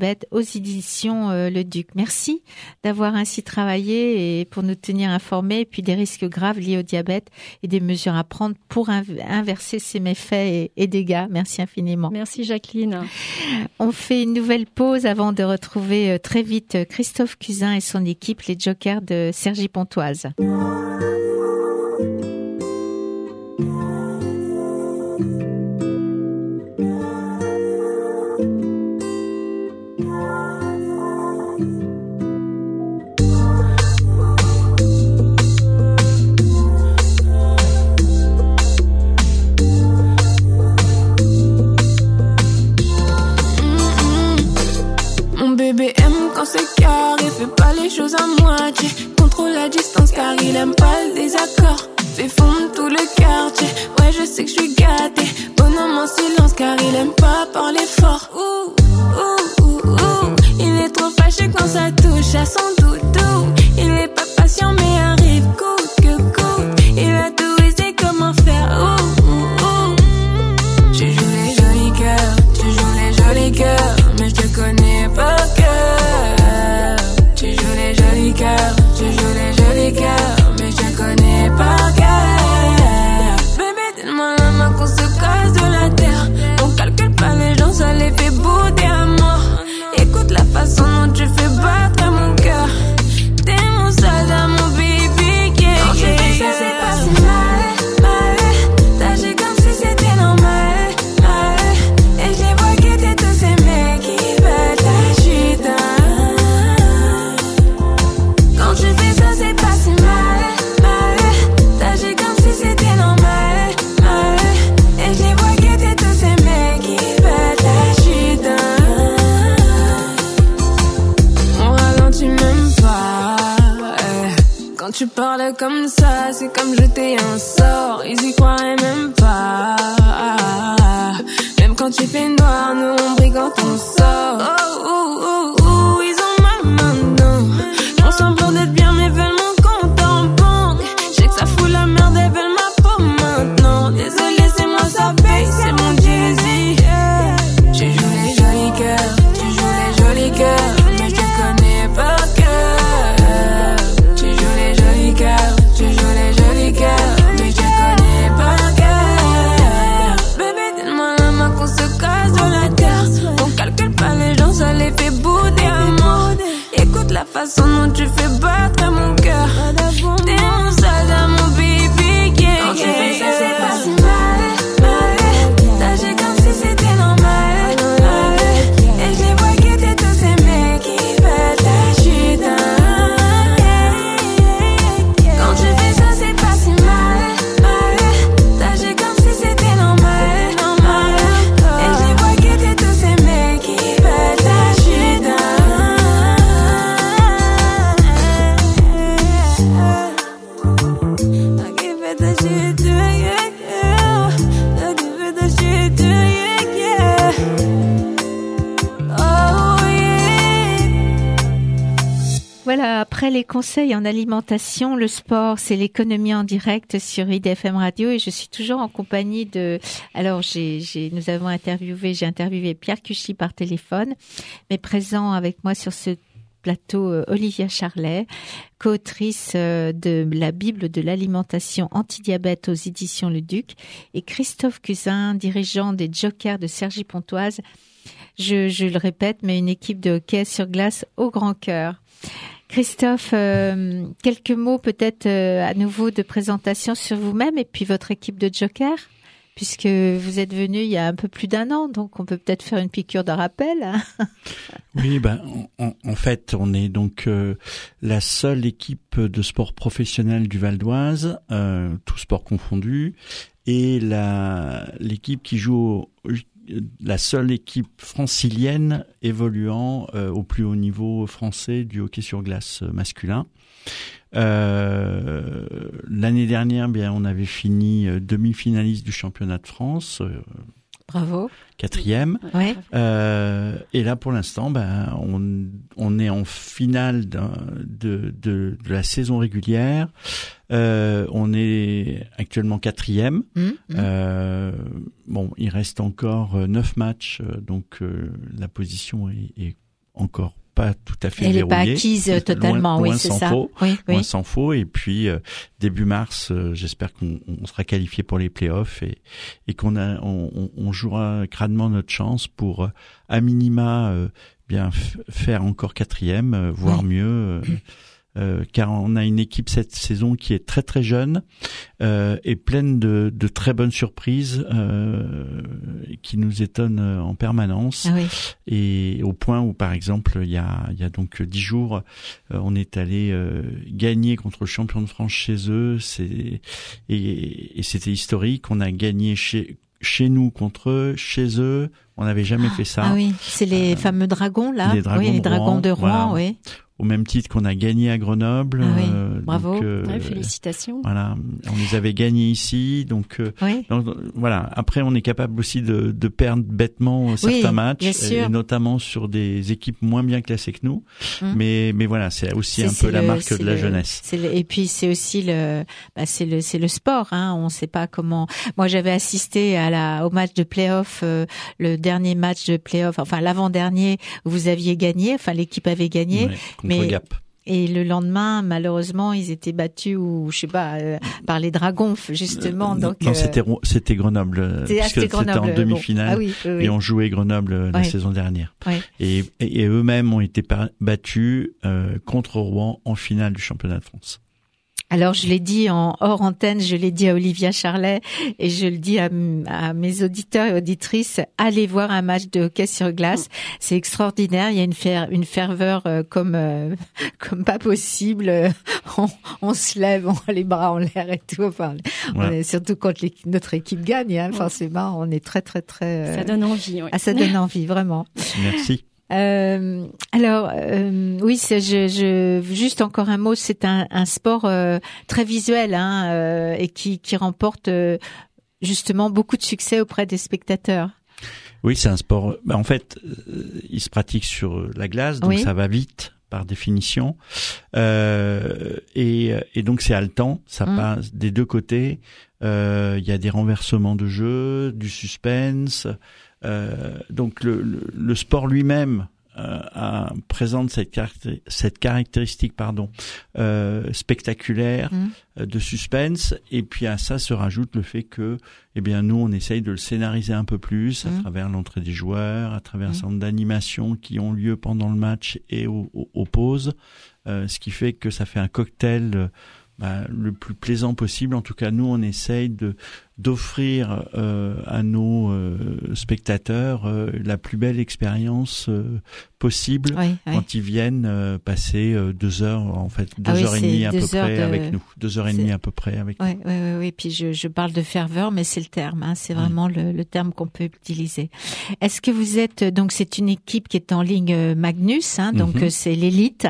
éditions euh, Le Duc. Merci d'avoir ainsi travaillé et pour nous tenir informés, et puis des risques graves liés au diabète et des mesures à prendre pour inv- inverser ces méfaits et, et dégâts. Merci infiniment. Merci Jacqueline. On fait une nouvelle pause avant de retrouver euh, très vite Christophe Cusin et son équipe, les Jokers de Cergy-Pontoise. Bébé aime quand c'est carré, fait pas les choses à moitié. Contrôle la distance car il aime pas le désaccord. Fait fondre tout le quartier, ouais je sais que je suis gâtée. Bonhomme en silence car il aime pas parler fort. Ouh, ouh, ouh, ouh. Il est trop fâché quand ça touche à son doudou. Il est pas patient mais arrive coûte que coûte. Il a tout essayé comment faire. Ouh, ouh, ouh. Tu joues les jolis cœurs, tu joues les jolis cœurs, mais je te connais par cœur. Tu joues les jolis cœurs, tu joues les jolis cœurs, mais je te connais par cœur. Bébé, donne-moi la main qu'on se casse de la terre. On calcule pas les gens, ça les fait bouder à mort. Écoute la façon dont tu fais battre mon cœur. T'es mon soldat, mon baby, yeah. Quand tu fais ça, c'est pas si mal, mal. T'agis comme si c'était normal, mal. Et je les vois guetter tous ces mecs qui veulent ta chute. Quand tu fais ça, c'est pas si mal, mal. T'agis comme si c'était normal, mal. Et je les vois guetter tous ces mecs qui veulent ta chute. On ralentit même pas, eh. Quand tu parles comme ça, c'est comme jeter un sort. Ils y croiraient même pas. Même quand tu fais noir, nous on brille quand on sort. Oh, oh, oh, oh, ils ont mal maintenant. J'en semblant d'être bien, mais veulent mon compte en banque. Je sais que ça fout la merde, elles veulent ma peau maintenant. Désolé, c'est moi, ça paye, c'est mon Jay-Z. Yeah. Tu joues les jolis cœurs, tu joues les jolis cœurs, mais je te connais par cœur. Tu joues les jolis cœurs, tu joues les jolis cœurs, mais je te connais par cœur. Bébé, donne-moi la main qu'on se casse de la terre. On calcule pas les gens, ça les fait bouder à mort. Écoute la façon dont tu fais battre mon cœur. T'es mon soldat, mon baby, yeah. Quand tu fais ça, c'est pas si mal, mal. T'agis comme si c'était normal, mal. Et je les vois guetter tous ces mecs qui veulent ta chute. Quand tu fais ça, c'est pas si mal, mal. T'agis comme si c'était normal, normal. Et je les vois guetter tous ces mecs qui veulent ta chute. Qui veut ta chute, yeah, yeah. Qui veut ta chute, yeah, yeah. Oh yeah. Voilà, après les conseils en alimentation, le sport, c'est l'économie en direct sur I D F M Radio et je suis toujours en compagnie de... Alors, j'ai, j'ai, nous avons interviewé, j'ai interviewé Pierre Cuchy par téléphone, mais présent avec moi sur ce plateau euh, Olivia Charlet, co-autrice euh, de la Bible de l'alimentation anti-diabète aux éditions Le Duc, et Christophe Cusin, dirigeant des Jokers de Cergy-Pontoise. Je, je le répète, mais une équipe de hockey sur glace au grand cœur. Christophe, euh, quelques mots peut-être euh, à nouveau de présentation sur vous-même et puis votre équipe de Jokers, puisque vous êtes venu il y a un peu plus d'un an, donc on peut peut-être faire une piqûre de rappel. Oui, ben en, en fait, on est donc euh, la seule équipe de sport professionnel du Val d'Oise, euh, tout sport confondu, et la l'équipe qui joue au, la seule équipe francilienne évoluant euh, au plus haut niveau français du hockey sur glace masculin. Euh, l'année dernière, bien, on avait fini euh, demi-finaliste du championnat de France. Euh, Bravo. Quatrième. Ouais. Euh, et là, pour l'instant, ben, on, on est en finale de, de, de, de la saison régulière. Euh, on est actuellement quatrième. Mmh, mmh. Euh, bon, il reste encore neuf matchs, donc euh, la position est, est encore pas tout à fait Elle verrouillée. Elle n'est pas acquise totalement, loin, oui, loin c'est sans ça. Faux, oui, oui. Loin s'en faut. Et puis euh, début mars, euh, j'espère qu'on on sera qualifié pour les playoffs et, et qu'on a, on, on jouera crânement notre chance pour euh, à minima euh, bien f- faire encore quatrième, euh, voire oui. mieux. Euh, Euh, car on a une équipe cette saison qui est très très jeune euh, et pleine de, de très bonnes surprises euh, qui nous étonnent en permanence. Ah oui. Et au point où, par exemple, il y a, il y a donc dix jours, euh, on est allé euh, gagner contre le champion de France chez eux. C'est, et, et c'était historique. On a gagné chez chez nous contre eux, chez eux. On n'avait jamais ah, fait ça. Ah oui, c'est les euh, fameux dragons là. Les dragons, oui, les de, dragons Rouen, de Rouen, voilà. oui. Au même titre qu'on a gagné à Grenoble. Ah oui, euh, bravo. Donc, euh, ouais, félicitations. Voilà, on les avait gagnés ici, donc, euh, oui. donc voilà. Après, on est capable aussi de, de perdre bêtement certains oui, matchs, bien sûr. Et notamment sur des équipes moins bien classées que nous. Hum. Mais, mais voilà, c'est aussi c'est, un c'est peu le, la marque de le, la jeunesse. C'est le, et puis c'est aussi le, bah c'est le, c'est le sport. Hein. On ne sait pas comment. Moi, j'avais assisté à la au match de play-off, euh, le dernier match de play-off, enfin l'avant-dernier où vous aviez gagné, enfin l'équipe avait gagné, ouais, contre mais Gap. Et le lendemain, malheureusement, ils étaient battus ou je sais pas euh, par les Dragons justement. Euh, donc non, euh... c'était c'était Grenoble, c'était, parce que c'était, Grenoble, c'était en demi-finale bon. ah oui, oui, oui. et on jouait Grenoble la ouais. saison dernière. Ouais. Et, et, et eux-mêmes ont été battus euh, contre Rouen en finale du championnat de France. Alors, je l'ai dit en hors antenne, je l'ai dit à Olivia Charlet et je le dis à, à mes auditeurs et auditrices, allez voir un match de hockey sur glace. C'est extraordinaire. Il y a une, fer, une ferveur euh, comme euh, comme pas possible. On, on se lève, on a les bras en l'air et tout. Enfin, ouais. on est, surtout quand notre équipe gagne, hein, forcément, on est très, très, très... Euh... Ça donne envie, oui. Ah, ça donne envie, vraiment. Merci. Euh, alors euh, oui, c'est, je, je, juste encore un mot. C'est un, un sport euh, très visuel hein, euh, et qui, qui remporte euh, justement beaucoup de succès auprès des spectateurs. Oui, c'est un sport. En fait, il se pratique sur la glace, donc oui. ça va vite par définition, euh, et, et donc c'est haletant. Ça mmh. passe des deux côtés. Euh, il y a des renversements de jeu, du suspense. Euh, donc le, le, le sport lui-même euh, a, présente cette, caractér- cette caractéristique pardon, euh, spectaculaire mmh. euh, de suspense, et puis à ça se rajoute le fait que eh bien nous on essaye de le scénariser un peu plus mmh. à travers l'entrée des joueurs, à travers mmh. un certain nombre d'animations qui ont lieu pendant le match et aux, aux, aux pauses, euh, ce qui fait que ça fait un cocktail euh, Bah, le plus plaisant possible. En tout cas, nous, on essaye de d'offrir euh, à nos euh, spectateurs euh, la plus belle expérience euh, possible oui, quand oui. ils viennent euh, passer euh, deux heures, en fait, deux ah oui, heures et demie à peu près de... avec nous, deux heures et demie à peu près avec oui, nous. Oui, oui, oui. Puis je, je parle de ferveur, mais c'est le terme. Hein, c'est vraiment oui. le, le terme qu'on peut utiliser. Est-ce que vous êtes donc c'est une équipe qui est en ligne Magnus, hein, donc mm-hmm. c'est l'élite.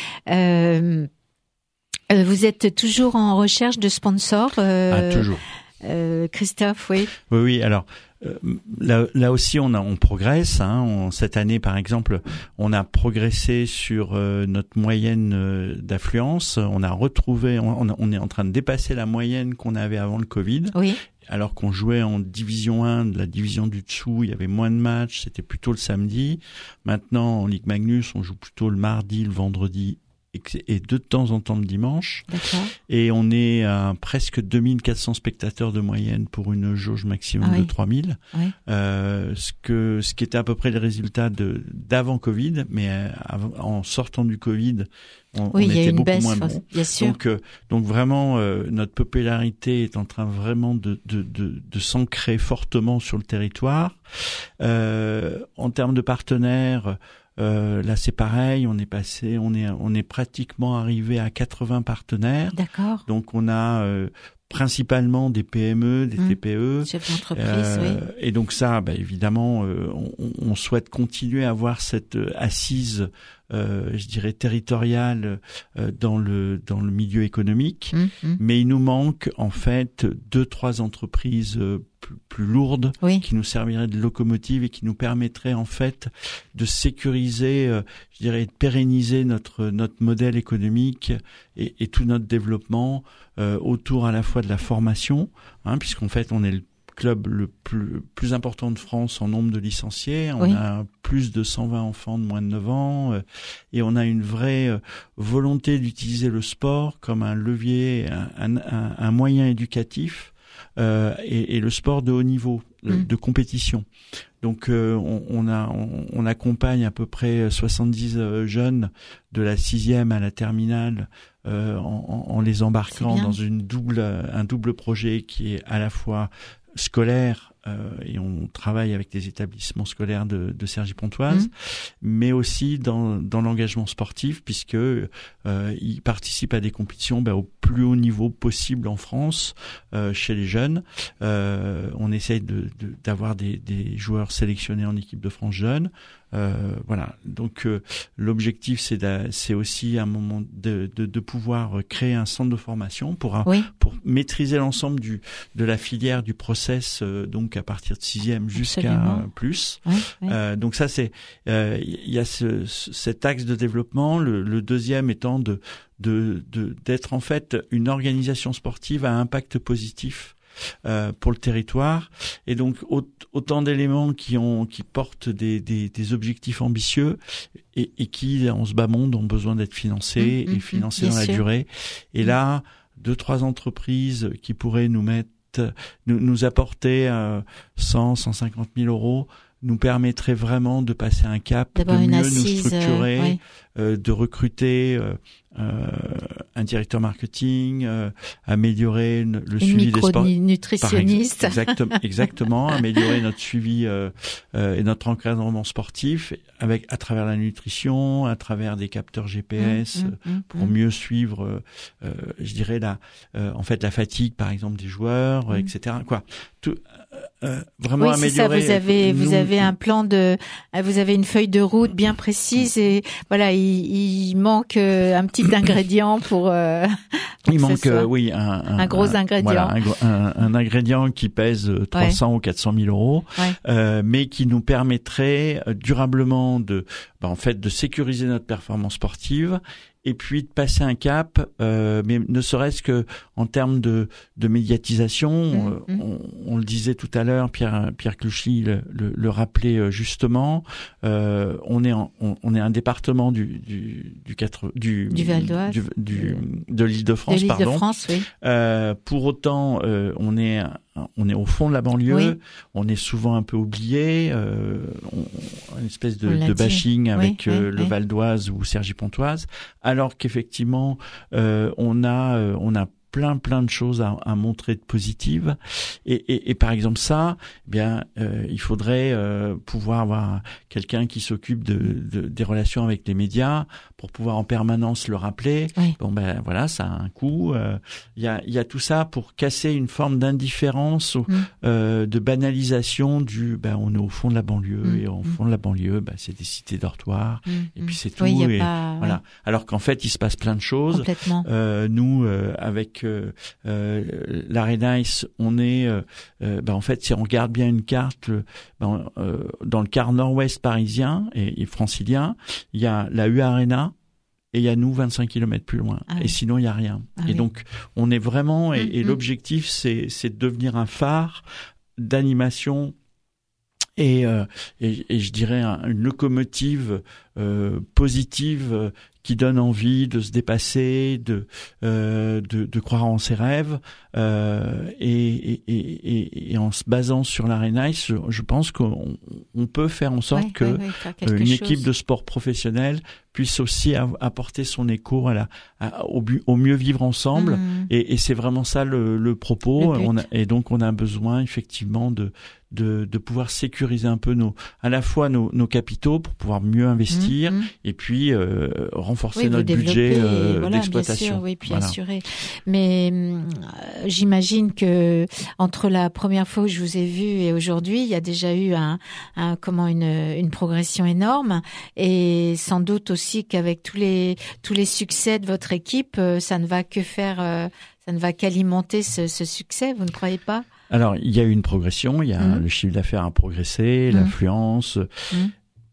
Euh, Euh, vous êtes toujours en recherche de sponsors euh, Ah, toujours. Euh, Christophe, oui. Oui, oui. Alors euh, là, là aussi, on a, on progresse. Hein. On, cette année, par exemple, on a progressé sur euh, notre moyenne euh, d'affluence. On a retrouvé, on, on est en train de dépasser la moyenne qu'on avait avant le Covid. Oui. Alors qu'on jouait en division un, de la division du dessous, il y avait moins de matchs, c'était plutôt le samedi. Maintenant, en Ligue Magnus, on joue plutôt le mardi, le vendredi et de temps en temps le dimanche. D'accord. Et on est à presque deux mille quatre cents spectateurs de moyenne pour une jauge maximum ah oui. de trois mille. Oui. Euh, ce que, ce qui était à peu près le résultat de, d'avant Covid, mais avant, en sortant du Covid, on, oui, on était beaucoup baisse, moins bon. Bien sûr. Donc, euh, donc vraiment, euh, notre popularité est en train vraiment de, de, de, de s'ancrer fortement sur le territoire. Euh, en termes de partenaires, Euh, là, c'est pareil. On est passé, on est, on est pratiquement arrivé à quatre-vingts partenaires. D'accord. Donc, on a euh, principalement des P M E, des mmh. T P E. Chef d'entreprise, euh, oui. Et donc ça, bah, évidemment, euh, on, on souhaite continuer à avoir cette assise, euh, je dirais territoriale euh, dans le dans le milieu économique. Mmh, mmh. Mais il nous manque en fait deux, trois entreprises euh, plus, plus lourdes oui. qui nous serviraient de locomotive et qui nous permettraient en fait de sécuriser, euh, je dirais, de pérenniser notre notre modèle économique et, et tout notre développement euh, autour à la fois de la formation, hein, puisqu'en fait on est le club le plus, plus important de France en nombre de licenciés. On oui. a plus de cent vingt enfants de moins de neuf ans euh, et on a une vraie euh, volonté d'utiliser le sport comme un levier, un, un, un moyen éducatif euh, et, et le sport de haut niveau, mmh. de, de compétition. Donc euh, on, on, a, on, on accompagne à peu près soixante-dix euh, jeunes de la sixième à la terminale euh, en, en les embarquant dans une double, un double projet qui est à la fois scolaire euh, et on travaille avec des établissements scolaires de, de Cergy-Pontoise, mmh. mais aussi dans, dans l'engagement sportif puisque euh, ils participent à des compétitions bah, au plus haut niveau possible en France euh, chez les jeunes. Euh, on essaye de, de, d'avoir des, des joueurs sélectionnés en équipe de France jeune. Euh, voilà. Donc euh, l'objectif c'est, de, c'est aussi à un moment de, de, de pouvoir créer un centre de formation pour oui. pour maîtriser l'ensemble du de la filière du process euh, donc à partir de sixième jusqu'à Absolument. plus. Oui, oui. Euh, donc ça c'est il euh, y a ce, cet axe de développement. Le, le deuxième étant de de de d'être en fait une organisation sportive à impact positif. Euh, pour le territoire et donc autant d'éléments qui ont qui portent des des, des objectifs ambitieux et, et qui en ce bas monde ont besoin d'être financés mmh, et financés mmh, dans sûr. la durée et mmh. là deux trois entreprises qui pourraient nous mettre nous nous apporter euh, cent cent cinquante mille euros nous permettrait vraiment de passer un cap, D'abord de mieux assise, nous structurer, euh, oui. euh, de recruter euh, euh, un directeur marketing, euh, améliorer le Une suivi des sports. Nutritionniste. Exactement, exactement, améliorer notre suivi euh, euh, et notre encadrement sportif avec à travers la nutrition, à travers des capteurs G P S mmh, mmh, pour mmh. mieux suivre, euh, je dirais la, euh, en fait la fatigue par exemple des joueurs, mmh. et cetera. Quoi, tout. Euh, vraiment oui, améliorer. C'est ça. Vous avez, nous, vous avez un plan de, vous avez une feuille de route bien précise et voilà, il, il manque un petit ingrédient pour. Euh, pour il manque, euh, oui, un, un, un gros un, ingrédient. Voilà, un, un, un ingrédient qui pèse trois cents ouais. ou quatre cent mille euros, ouais. euh, mais qui nous permettrait durablement de, bah, en fait, de sécuriser notre performance sportive. Et puis de passer un cap, euh, mais ne serait-ce que en termes de, de médiatisation, mmh, euh, mmh. On, on le disait tout à l'heure, Pierre Pierre Clouchy le, le, le rappelait justement. Euh, on est en, on, on est un département du du du quatre du du Val d'Oise, du, du de l'Île-de-France, de pardon. l'Île-de-France, oui. Euh, pour autant, euh, on est on est au fond de la banlieue, oui. on est souvent un peu oublié, euh, on, une espèce de, de bashing avec oui, euh, oui, le oui. Val d'Oise ou Cergy-Pontoise, alors qu'effectivement euh, on a euh, on a plein plein de choses à, à montrer de positives et, et, et par exemple ça, eh bien euh, il faudrait euh, pouvoir avoir quelqu'un qui s'occupe de, de des relations avec les médias pour pouvoir en permanence le rappeler. Oui. Bon ben voilà, ça a un coût. Il euh, y a il y a tout ça pour casser une forme d'indifférence, ou, mmh. euh, de banalisation du ben on est au fond de la banlieue mmh. et au fond de la banlieue ben c'est des cités dortoirs mmh. et puis c'est tout. Oui, et pas... voilà. Alors qu'en fait il se passe plein de choses. Complètement. Euh, nous euh, avec euh, euh, l'Arenaïs, on est euh, euh, ben en fait si on regarde bien une carte, le, ben, euh, dans le quart nord-ouest parisien et, et francilien, il y a la U Arena. Et il y a nous vingt-cinq kilomètres plus loin. Ah oui. Et sinon, il n'y a rien. Ah et oui. donc, on est vraiment... Et, mmh, et l'objectif, c'est, c'est de devenir un phare d'animation et, euh, et, et je dirais un, une locomotive euh, positive euh, qui donne envie de se dépasser, de euh, de, de croire en ses rêves, euh, et, et, et, et en se basant sur l'Arenaïs, je, je pense qu'on on peut faire en sorte ouais, que ouais, ouais, une chose. équipe de sport professionnel puisse aussi a, apporter son écho à la, à, au, au mieux vivre ensemble, mmh. et, et c'est vraiment ça le, le propos. Le on a, et donc on a besoin effectivement de de, de pouvoir sécuriser un peu nos, à la fois nos, nos capitaux pour pouvoir mieux investir, mmh. et puis euh, renforcer oui, notre budget euh, voilà, d'exploitation. Bien sûr, oui, puis voilà. assurer. Mais euh, j'imagine que entre la première fois où je vous ai vu et aujourd'hui, il y a déjà eu un, un comment une, une progression énorme, et sans doute aussi qu'avec tous les tous les succès de votre équipe, ça ne va que faire, euh, ça ne va qu'alimenter ce, ce succès. Vous ne croyez pas? Alors, il y a eu une progression, il y a mmh. le chiffre d'affaires a progressé, mmh. l'affluence. Mmh.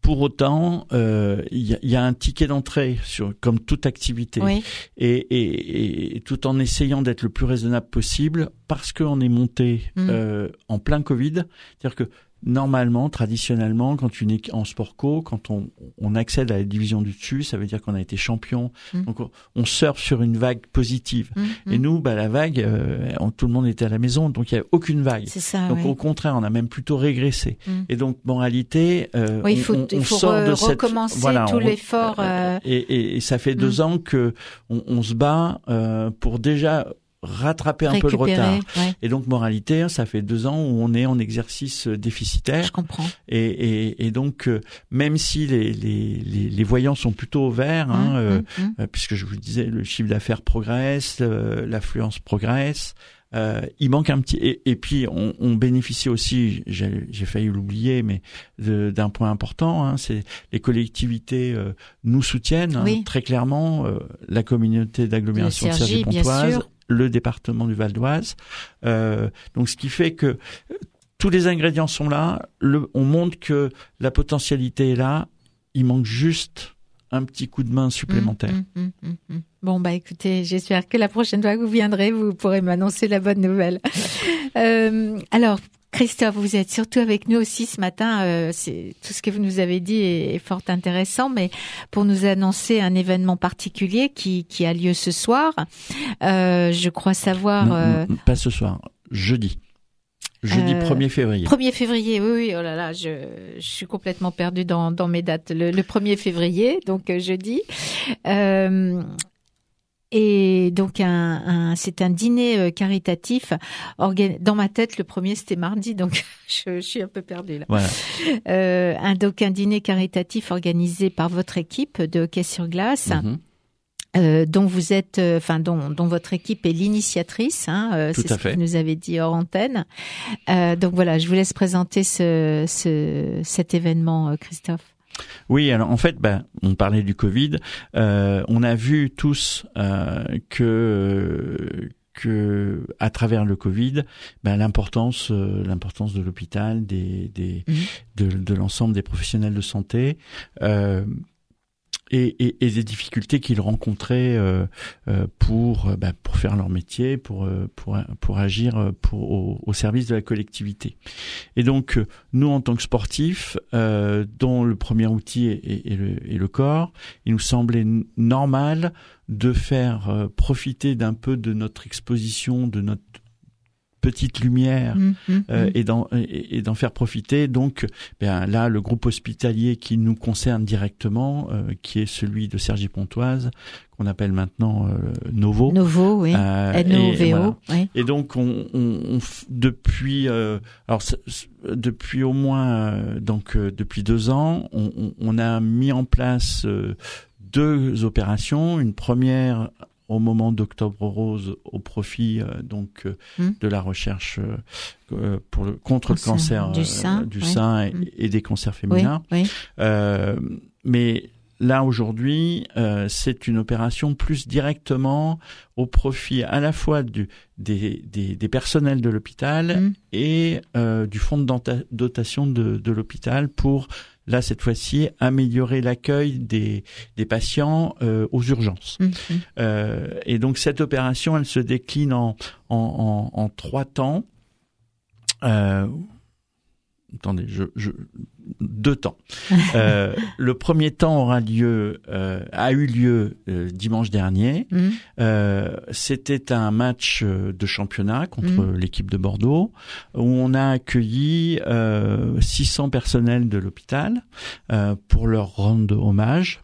pour autant, il euh, y, y a un ticket d'entrée sur comme toute activité, oui. et, et, et tout en essayant d'être le plus raisonnable possible, parce qu'on est monté mmh. euh, en plein Covid, c'est-à-dire que normalement, traditionnellement, quand une équipe en sport co, quand on, on accède à la division du dessus, ça veut dire qu'on a été champion. Mmh. Donc, on, on surfe sur une vague positive. Mmh. Et nous, bah, la vague, euh, on, tout le monde était à la maison, donc il n'y avait aucune vague. C'est ça, donc, oui. au contraire, on a même plutôt régressé. Mmh. Et donc, en réalité, euh, oui, il faut, on, on, il faut sort re- de cette, recommencer voilà, tout on, l'effort. Euh... Et, et, et ça fait deux mmh. ans que on, on se bat euh, pour déjà rattraper un Récupérer, peu le retard. Ouais. Et donc, moralité, ça fait deux ans où on est en exercice déficitaire. Je comprends. Et, et, et donc, euh, même si les, les, les, les voyants sont plutôt au vert, hein, mmh, euh, mmh. Euh, puisque je vous le disais, le chiffre d'affaires progresse, euh, l'affluence progresse, euh, il manque un petit... Et, et puis, on, on bénéficie aussi, j'ai, j'ai failli l'oublier, mais de, d'un point important, hein, c'est les collectivités euh, nous soutiennent, oui. hein, très clairement, euh, la communauté d'agglomération de Cergy-Pontoise, le département du Val d'Oise. Euh, donc, ce qui fait que euh, tous les ingrédients sont là. Le, on montre que la potentialité est là. Il manque juste un petit coup de main supplémentaire. Mmh, mmh, mmh, mmh. Bon, bah écoutez, j'espère que la prochaine fois que vous viendrez, vous pourrez m'annoncer la bonne nouvelle. euh, alors, Christophe, vous êtes surtout avec nous aussi ce matin. Euh, c'est, tout ce que vous nous avez dit est, est fort intéressant, mais pour nous annoncer un événement particulier qui, qui a lieu ce soir. Euh, je crois savoir... Non, euh... non, pas ce soir, jeudi. Jeudi euh, premier février. premier février, oui, oui, oh là là, je, je suis complètement perdue dans, dans mes dates. Le, le premier février, donc euh, jeudi. Euh, Et donc un, un c'est un dîner euh, caritatif. Organ... Dans ma tête, le premier c'était mardi, donc je, je suis un peu perdue là. Voilà. Euh, un donc un dîner caritatif organisé par votre équipe de hockey sur glace. Mm-hmm. Euh, dont vous êtes, enfin, euh, dont, dont votre équipe est l'initiatrice, hein, euh, c'est ce que vous nous avez dit hors antenne. Euh, donc voilà, je vous laisse présenter ce, ce, cet événement, euh, Christophe. Oui, alors en fait, ben, on parlait du Covid. Euh, on a vu tous euh, que que à travers le Covid, ben, l'importance euh, l'importance de l'hôpital, des des mmh. de, de l'ensemble des professionnels de santé. Euh, Et, et, et des difficultés qu'ils rencontraient euh, euh, pour bah, pour faire leur métier, pour pour pour agir pour au, au service de la collectivité. Et donc nous en tant que sportifs, euh, dont le premier outil est, est, est, le, est le corps, il nous semblait normal de faire euh, profiter d'un peu de notre exposition, de notre petite lumière mmh, mmh, euh, et, d'en, et, et d'en faire profiter. Donc, ben, là, le groupe hospitalier qui nous concerne directement, euh, qui est celui de Cergy-Pontoise, qu'on appelle maintenant euh, Novo. Novo, oui. Euh, N O V O. Et, voilà. Oui. Et donc, on, on, on depuis, euh, alors depuis au moins, euh, donc euh, depuis deux ans, on, on, on a mis en place euh, deux opérations. Une première au moment d'Octobre Rose au profit euh, donc euh, mmh. de la recherche euh, pour le contre cancer, le cancer du sein, euh, du oui. sein et, mmh. et des cancers féminins. Oui, oui. Euh, mais là aujourd'hui, euh, c'est une opération plus directement au profit à la fois du des des, des personnels de l'hôpital mmh. et euh, du fonds de dotation de, de l'hôpital pour là, cette fois-ci, améliorer l'accueil des, des patients euh, aux urgences. Mmh. Euh, et donc, cette opération, elle se décline en, en, en, en trois temps. Euh, attendez, je, je, deux temps. euh, le premier temps aura lieu, euh, a eu lieu euh, dimanche dernier. Mmh. Euh, c'était un match de championnat contre mmh. l'équipe de Bordeaux où on a accueilli euh, six cents personnels de l'hôpital euh, pour leur rendre hommage.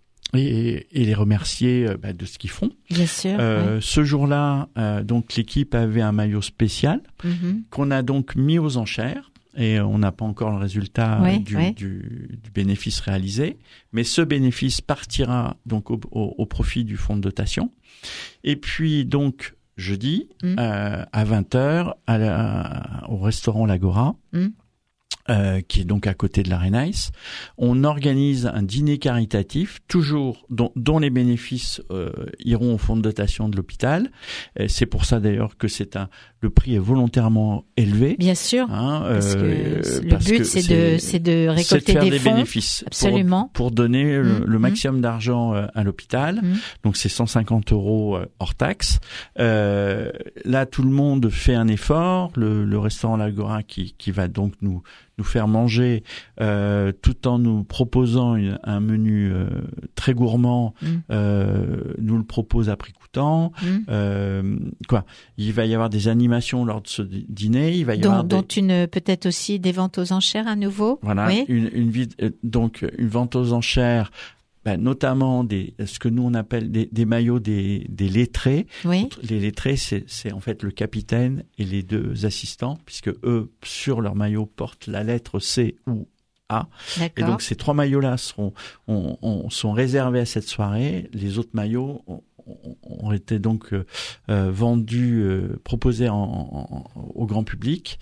Et, et les remercier euh, bah, de ce qu'ils font. Bien sûr. Euh, oui. Ce jour-là, euh, donc l'équipe avait un maillot spécial mmh. qu'on a donc mis aux enchères. Et on n'a pas encore le résultat oui, du, oui. Du, du bénéfice réalisé, mais ce bénéfice partira donc au, au, au profit du fonds de dotation. Et puis donc jeudi mmh. euh, à vingt heures à la, au restaurant L'Agora, mmh. Euh, qui est donc à côté de l'Arenaïs. On organise un dîner caritatif, toujours dont, dont les bénéfices euh, iront au fonds de dotation de l'hôpital. Et c'est pour ça d'ailleurs que c'est un le prix est volontairement élevé. Bien sûr, hein, parce euh, que le parce but que c'est, c'est de c'est de récolter c'est de faire des, des fonds. bénéfices Absolument. Pour, pour donner mmh, le, le mmh. maximum d'argent à l'hôpital. Mmh. Donc c'est cent cinquante euros hors taxe. Euh, là tout le monde fait un effort. Le, le restaurant L'Agora qui qui va donc nous nous faire manger euh, tout en nous proposant une, un menu euh, très gourmand, mmh. euh, nous le propose à prix coûtant. Mmh. Euh, quoi, il va y avoir des animations lors de ce dîner. Il va y dont, avoir dont des... une peut-être aussi des ventes aux enchères à nouveau. Voilà, oui. une, une vide, donc une vente aux enchères. Ben, notamment des ce que nous on appelle des, des maillots des, des lettrés. Oui. Les lettrés, c'est, c'est en fait le capitaine et les deux assistants, puisque eux, sur leur maillot, portent la lettre C ou A. D'accord. Et donc ces trois maillots-là seront on, on, sont réservés à cette soirée. Les autres maillots ont, ont été donc euh, vendus, euh, proposés en, en, au grand public,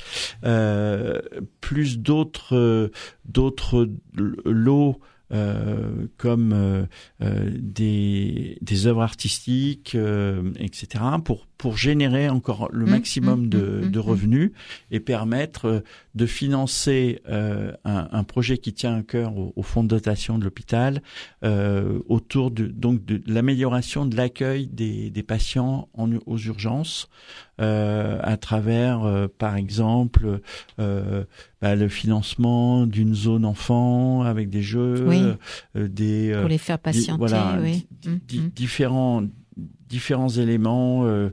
euh, plus d'autres euh, d'autres lots. Euh, comme euh, euh, des des œuvres artistiques, euh, et cetera, pour pour générer encore le maximum mmh, de, mmh, de revenus mmh. et permettre euh, de financer euh, un, un projet qui tient à cœur au, au fonds de dotation de l'hôpital euh, autour de donc de l'amélioration de l'accueil des des patients en aux urgences euh, à travers euh, par exemple euh, bah, le financement d'une zone enfant avec des jeux, oui. euh, des pour les faire patienter, des, voilà, oui. d- mmh, d- mmh. différents différents éléments euh,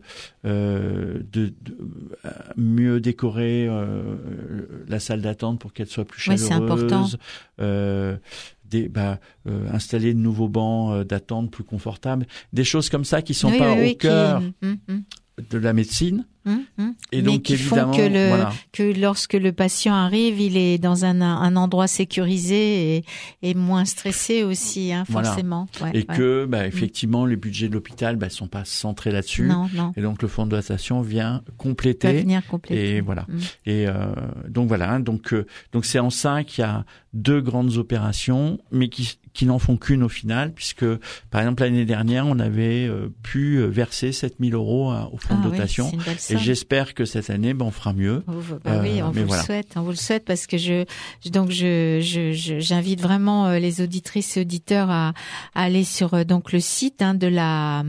euh, de, de euh, mieux décorer euh, la salle d'attente pour qu'elle soit plus chaleureuse. Oui, c'est important. Euh, des, bah, euh, installer de nouveaux bancs euh, d'attente plus confortables, des choses comme ça qui sont oui, pas oui, au oui, cœur qui... mmh, mmh. de la médecine. Mmh, mmh. Et mais donc qui évidemment, font que, le, voilà. que lorsque le patient arrive, il est dans un, un endroit sécurisé et, et moins stressé aussi, hein, forcément. Voilà. Ouais, et ouais. que, bah, effectivement, mmh. les budgets de l'hôpital, bah, sont pas centrés là-dessus. Non, non. Et donc le fonds de dotation vient compléter. Va venir compléter. Et voilà. Mmh. Et euh, donc voilà. Donc euh, donc c'est en ça qu'il y a deux grandes opérations, mais qui qui n'en font qu'une au final, puisque par exemple l'année dernière, on avait euh, pu verser sept mille euros à, au fonds ah, de dotation. Oui, et j'espère que cette année, ben, on fera mieux. Bah euh, oui, on vous voilà. le souhaite, on vous le souhaite parce que je, donc je, je, je j'invite vraiment les auditrices et auditeurs à, à aller sur donc le site hein, de la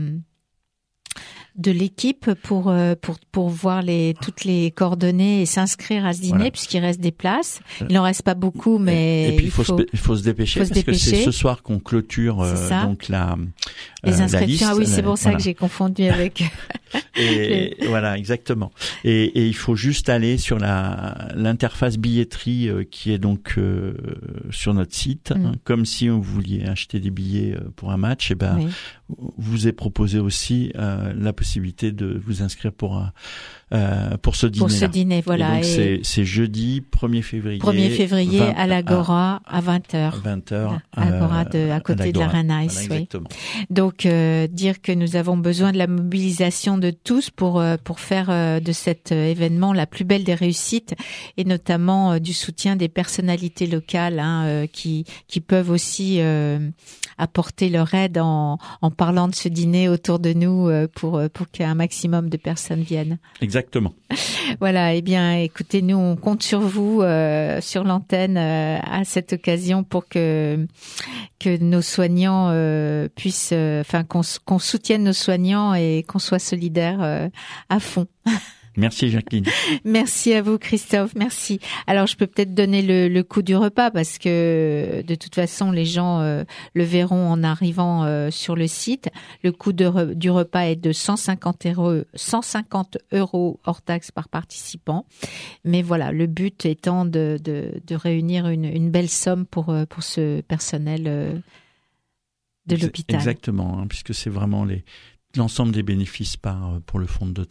de l'équipe pour pour pour voir les toutes les coordonnées et s'inscrire à ce dîner voilà. puisqu'il reste des places. Il en reste pas beaucoup, mais et, et puis il faut, faut, se, il faut se dépêcher faut parce se dépêcher. que c'est ce soir qu'on clôture euh, donc la les euh, inscriptions. La liste, ah oui, c'est pour ça voilà. que j'ai confondu avec. et voilà, exactement. Et, et il faut juste aller sur la l'interface billetterie euh, qui est donc euh, sur notre site, mm. hein, comme si vous vouliez acheter des billets pour un match. Et ben, oui. vous est proposé aussi euh, la possibilité de vous inscrire pour un euh, pour ce dîner. Pour ce dîner, voilà. Et donc et c'est c'est jeudi premier février. premier février vingt, à l'Agora à, à vingt heures. vingt heures. Agora de à côté à de l'Arenaïs, voilà, oui. Donc euh, dire que nous avons besoin de la mobilisation de tous pour euh, pour faire euh, de cet euh, événement la plus belle des réussites et notamment euh, du soutien des personnalités locales hein, euh, qui qui peuvent aussi euh, apporter leur aide en en parlant de ce dîner autour de nous euh, pour pour qu'un maximum de personnes viennent. Exactement. Voilà, eh bien écoutez, nous on compte sur vous euh, sur l'antenne euh, à cette occasion pour que que nos soignants euh, puissent enfin euh, qu'on qu'on soutienne nos soignants et qu'on soit solidaires euh, à fond. Merci Jacqueline. Merci à vous Christophe, merci. Alors je peux peut-être donner le, le coût du repas parce que de toute façon les gens euh, le verront en arrivant euh, sur le site. Le coût de re, du repas est de cent cinquante euros, cent cinquante euros hors taxe par participant. Mais voilà, le but étant de, de, de réunir une, une belle somme pour, pour ce personnel euh, de l'hôpital. Exactement, hein, puisque c'est vraiment les, l'ensemble des bénéfices par, pour le fonds de dotation.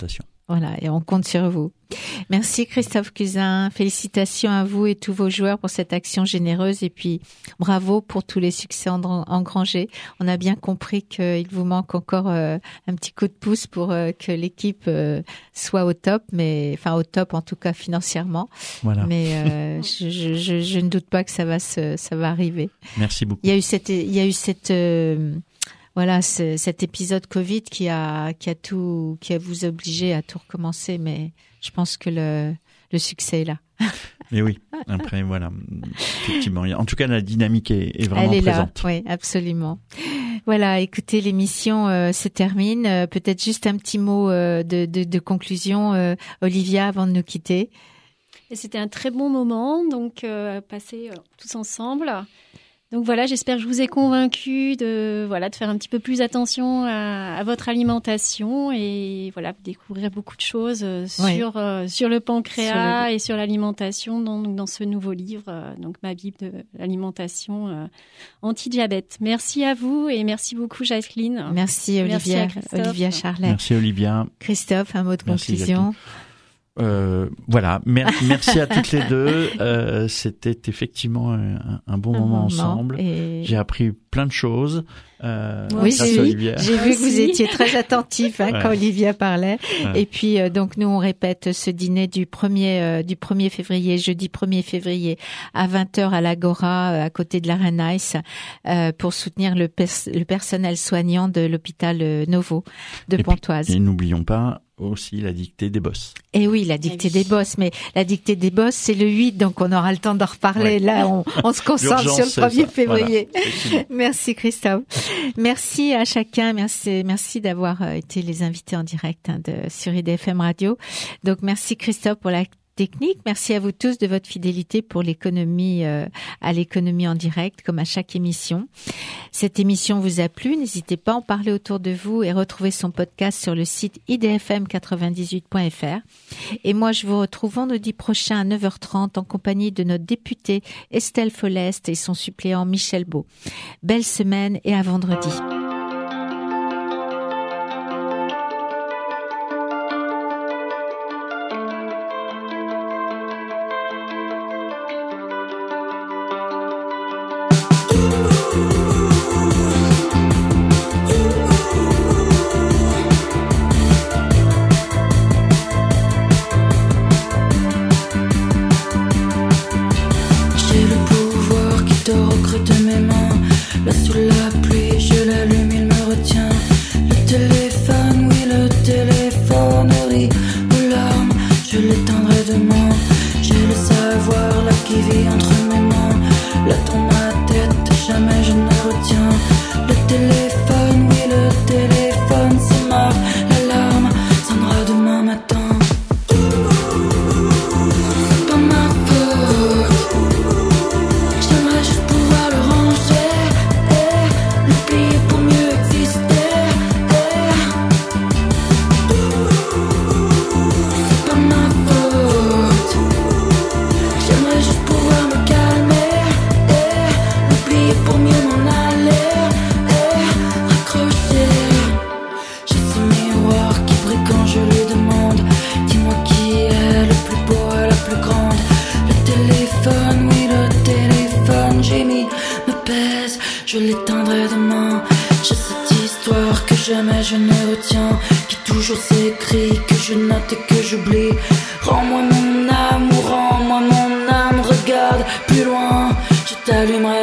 Voilà, et on compte sur vous. Merci Christophe Cusin, félicitations à vous et tous vos joueurs pour cette action généreuse et puis bravo pour tous les succès engrangés. On a bien compris qu'il vous manque encore euh, un petit coup de pouce pour euh, que l'équipe euh, soit au top, mais enfin au top en tout cas financièrement. Voilà. Mais euh, je, je, je, je ne doute pas que ça va se, ça va arriver. Merci beaucoup. Il y a eu cette, il y a eu cette euh, Voilà, c'est cet épisode Covid qui a, qui a tout, qui a vous obligé à tout recommencer, mais je pense que le, le succès est là. Mais oui, après, voilà, effectivement. En tout cas, la dynamique est, est vraiment Elle est présente. là, oui, absolument. Voilà, écoutez, l'émission euh, se termine. Euh, peut-être juste un petit mot euh, de, de, de conclusion, euh, Olivia, avant de nous quitter. Et c'était un très bon moment, donc euh, passer euh, tous ensemble. Donc voilà, j'espère que je vous ai convaincu de voilà de faire un petit peu plus attention à, à votre alimentation et voilà découvrir beaucoup de choses ouais. sur euh, sur le pancréas sur le... et sur l'alimentation dans dans ce nouveau livre, euh, donc ma Bible de l'alimentation euh, anti-diabète. Merci à vous et merci beaucoup Jacqueline. Merci Olivia, merci Olivia Charlet. Merci Olivia. Christophe, un mot de merci, conclusion. Euh, voilà, Mer- merci à toutes les deux. Euh, c'était effectivement un, un bon un moment, moment ensemble. Et... J'ai appris plein de choses. Euh, oui, j'ai, Olivia. j'ai vu que vous étiez très attentif hein, ouais. quand Olivia parlait. Ouais. Et puis euh, donc nous on répète ce dîner du premier euh, du premier février, jeudi premier février à vingt heures à l'Agora euh, à côté de l'Arena Nice euh, pour soutenir le, pers- le personnel soignant de l'hôpital euh, Novo de et Pontoise. Puis, et n'oublions pas aussi la dictée des boss. Et oui, la dictée oui. des boss, mais la dictée des boss, c'est le huit, donc on aura le temps d'en reparler. Ouais. Là, on, on se concentre sur le premier février. Voilà. Merci Christophe. Merci à chacun. Merci, merci d'avoir été les invités en direct hein, de, sur I D F M Radio. Donc merci Christophe pour la technique. Merci à vous tous de votre fidélité pour l'économie, euh, à l'économie en direct, comme à chaque émission. Cette émission vous a plu. N'hésitez pas à en parler autour de vous et retrouver son podcast sur le site i d f m quatre-vingt-dix-huit point f r. Et moi, je vous retrouve vendredi prochain à neuf heures trente en compagnie de notre députée Estelle Follest et son suppléant Michel Beau. Belle semaine et à vendredi. Je l'éteindrai demain. J'ai cette histoire que jamais je ne retiens, qui toujours s'écrit, que je note et que j'oublie. Rends-moi mon amour, rends-moi mon âme, regarde plus loin, je t'allumerai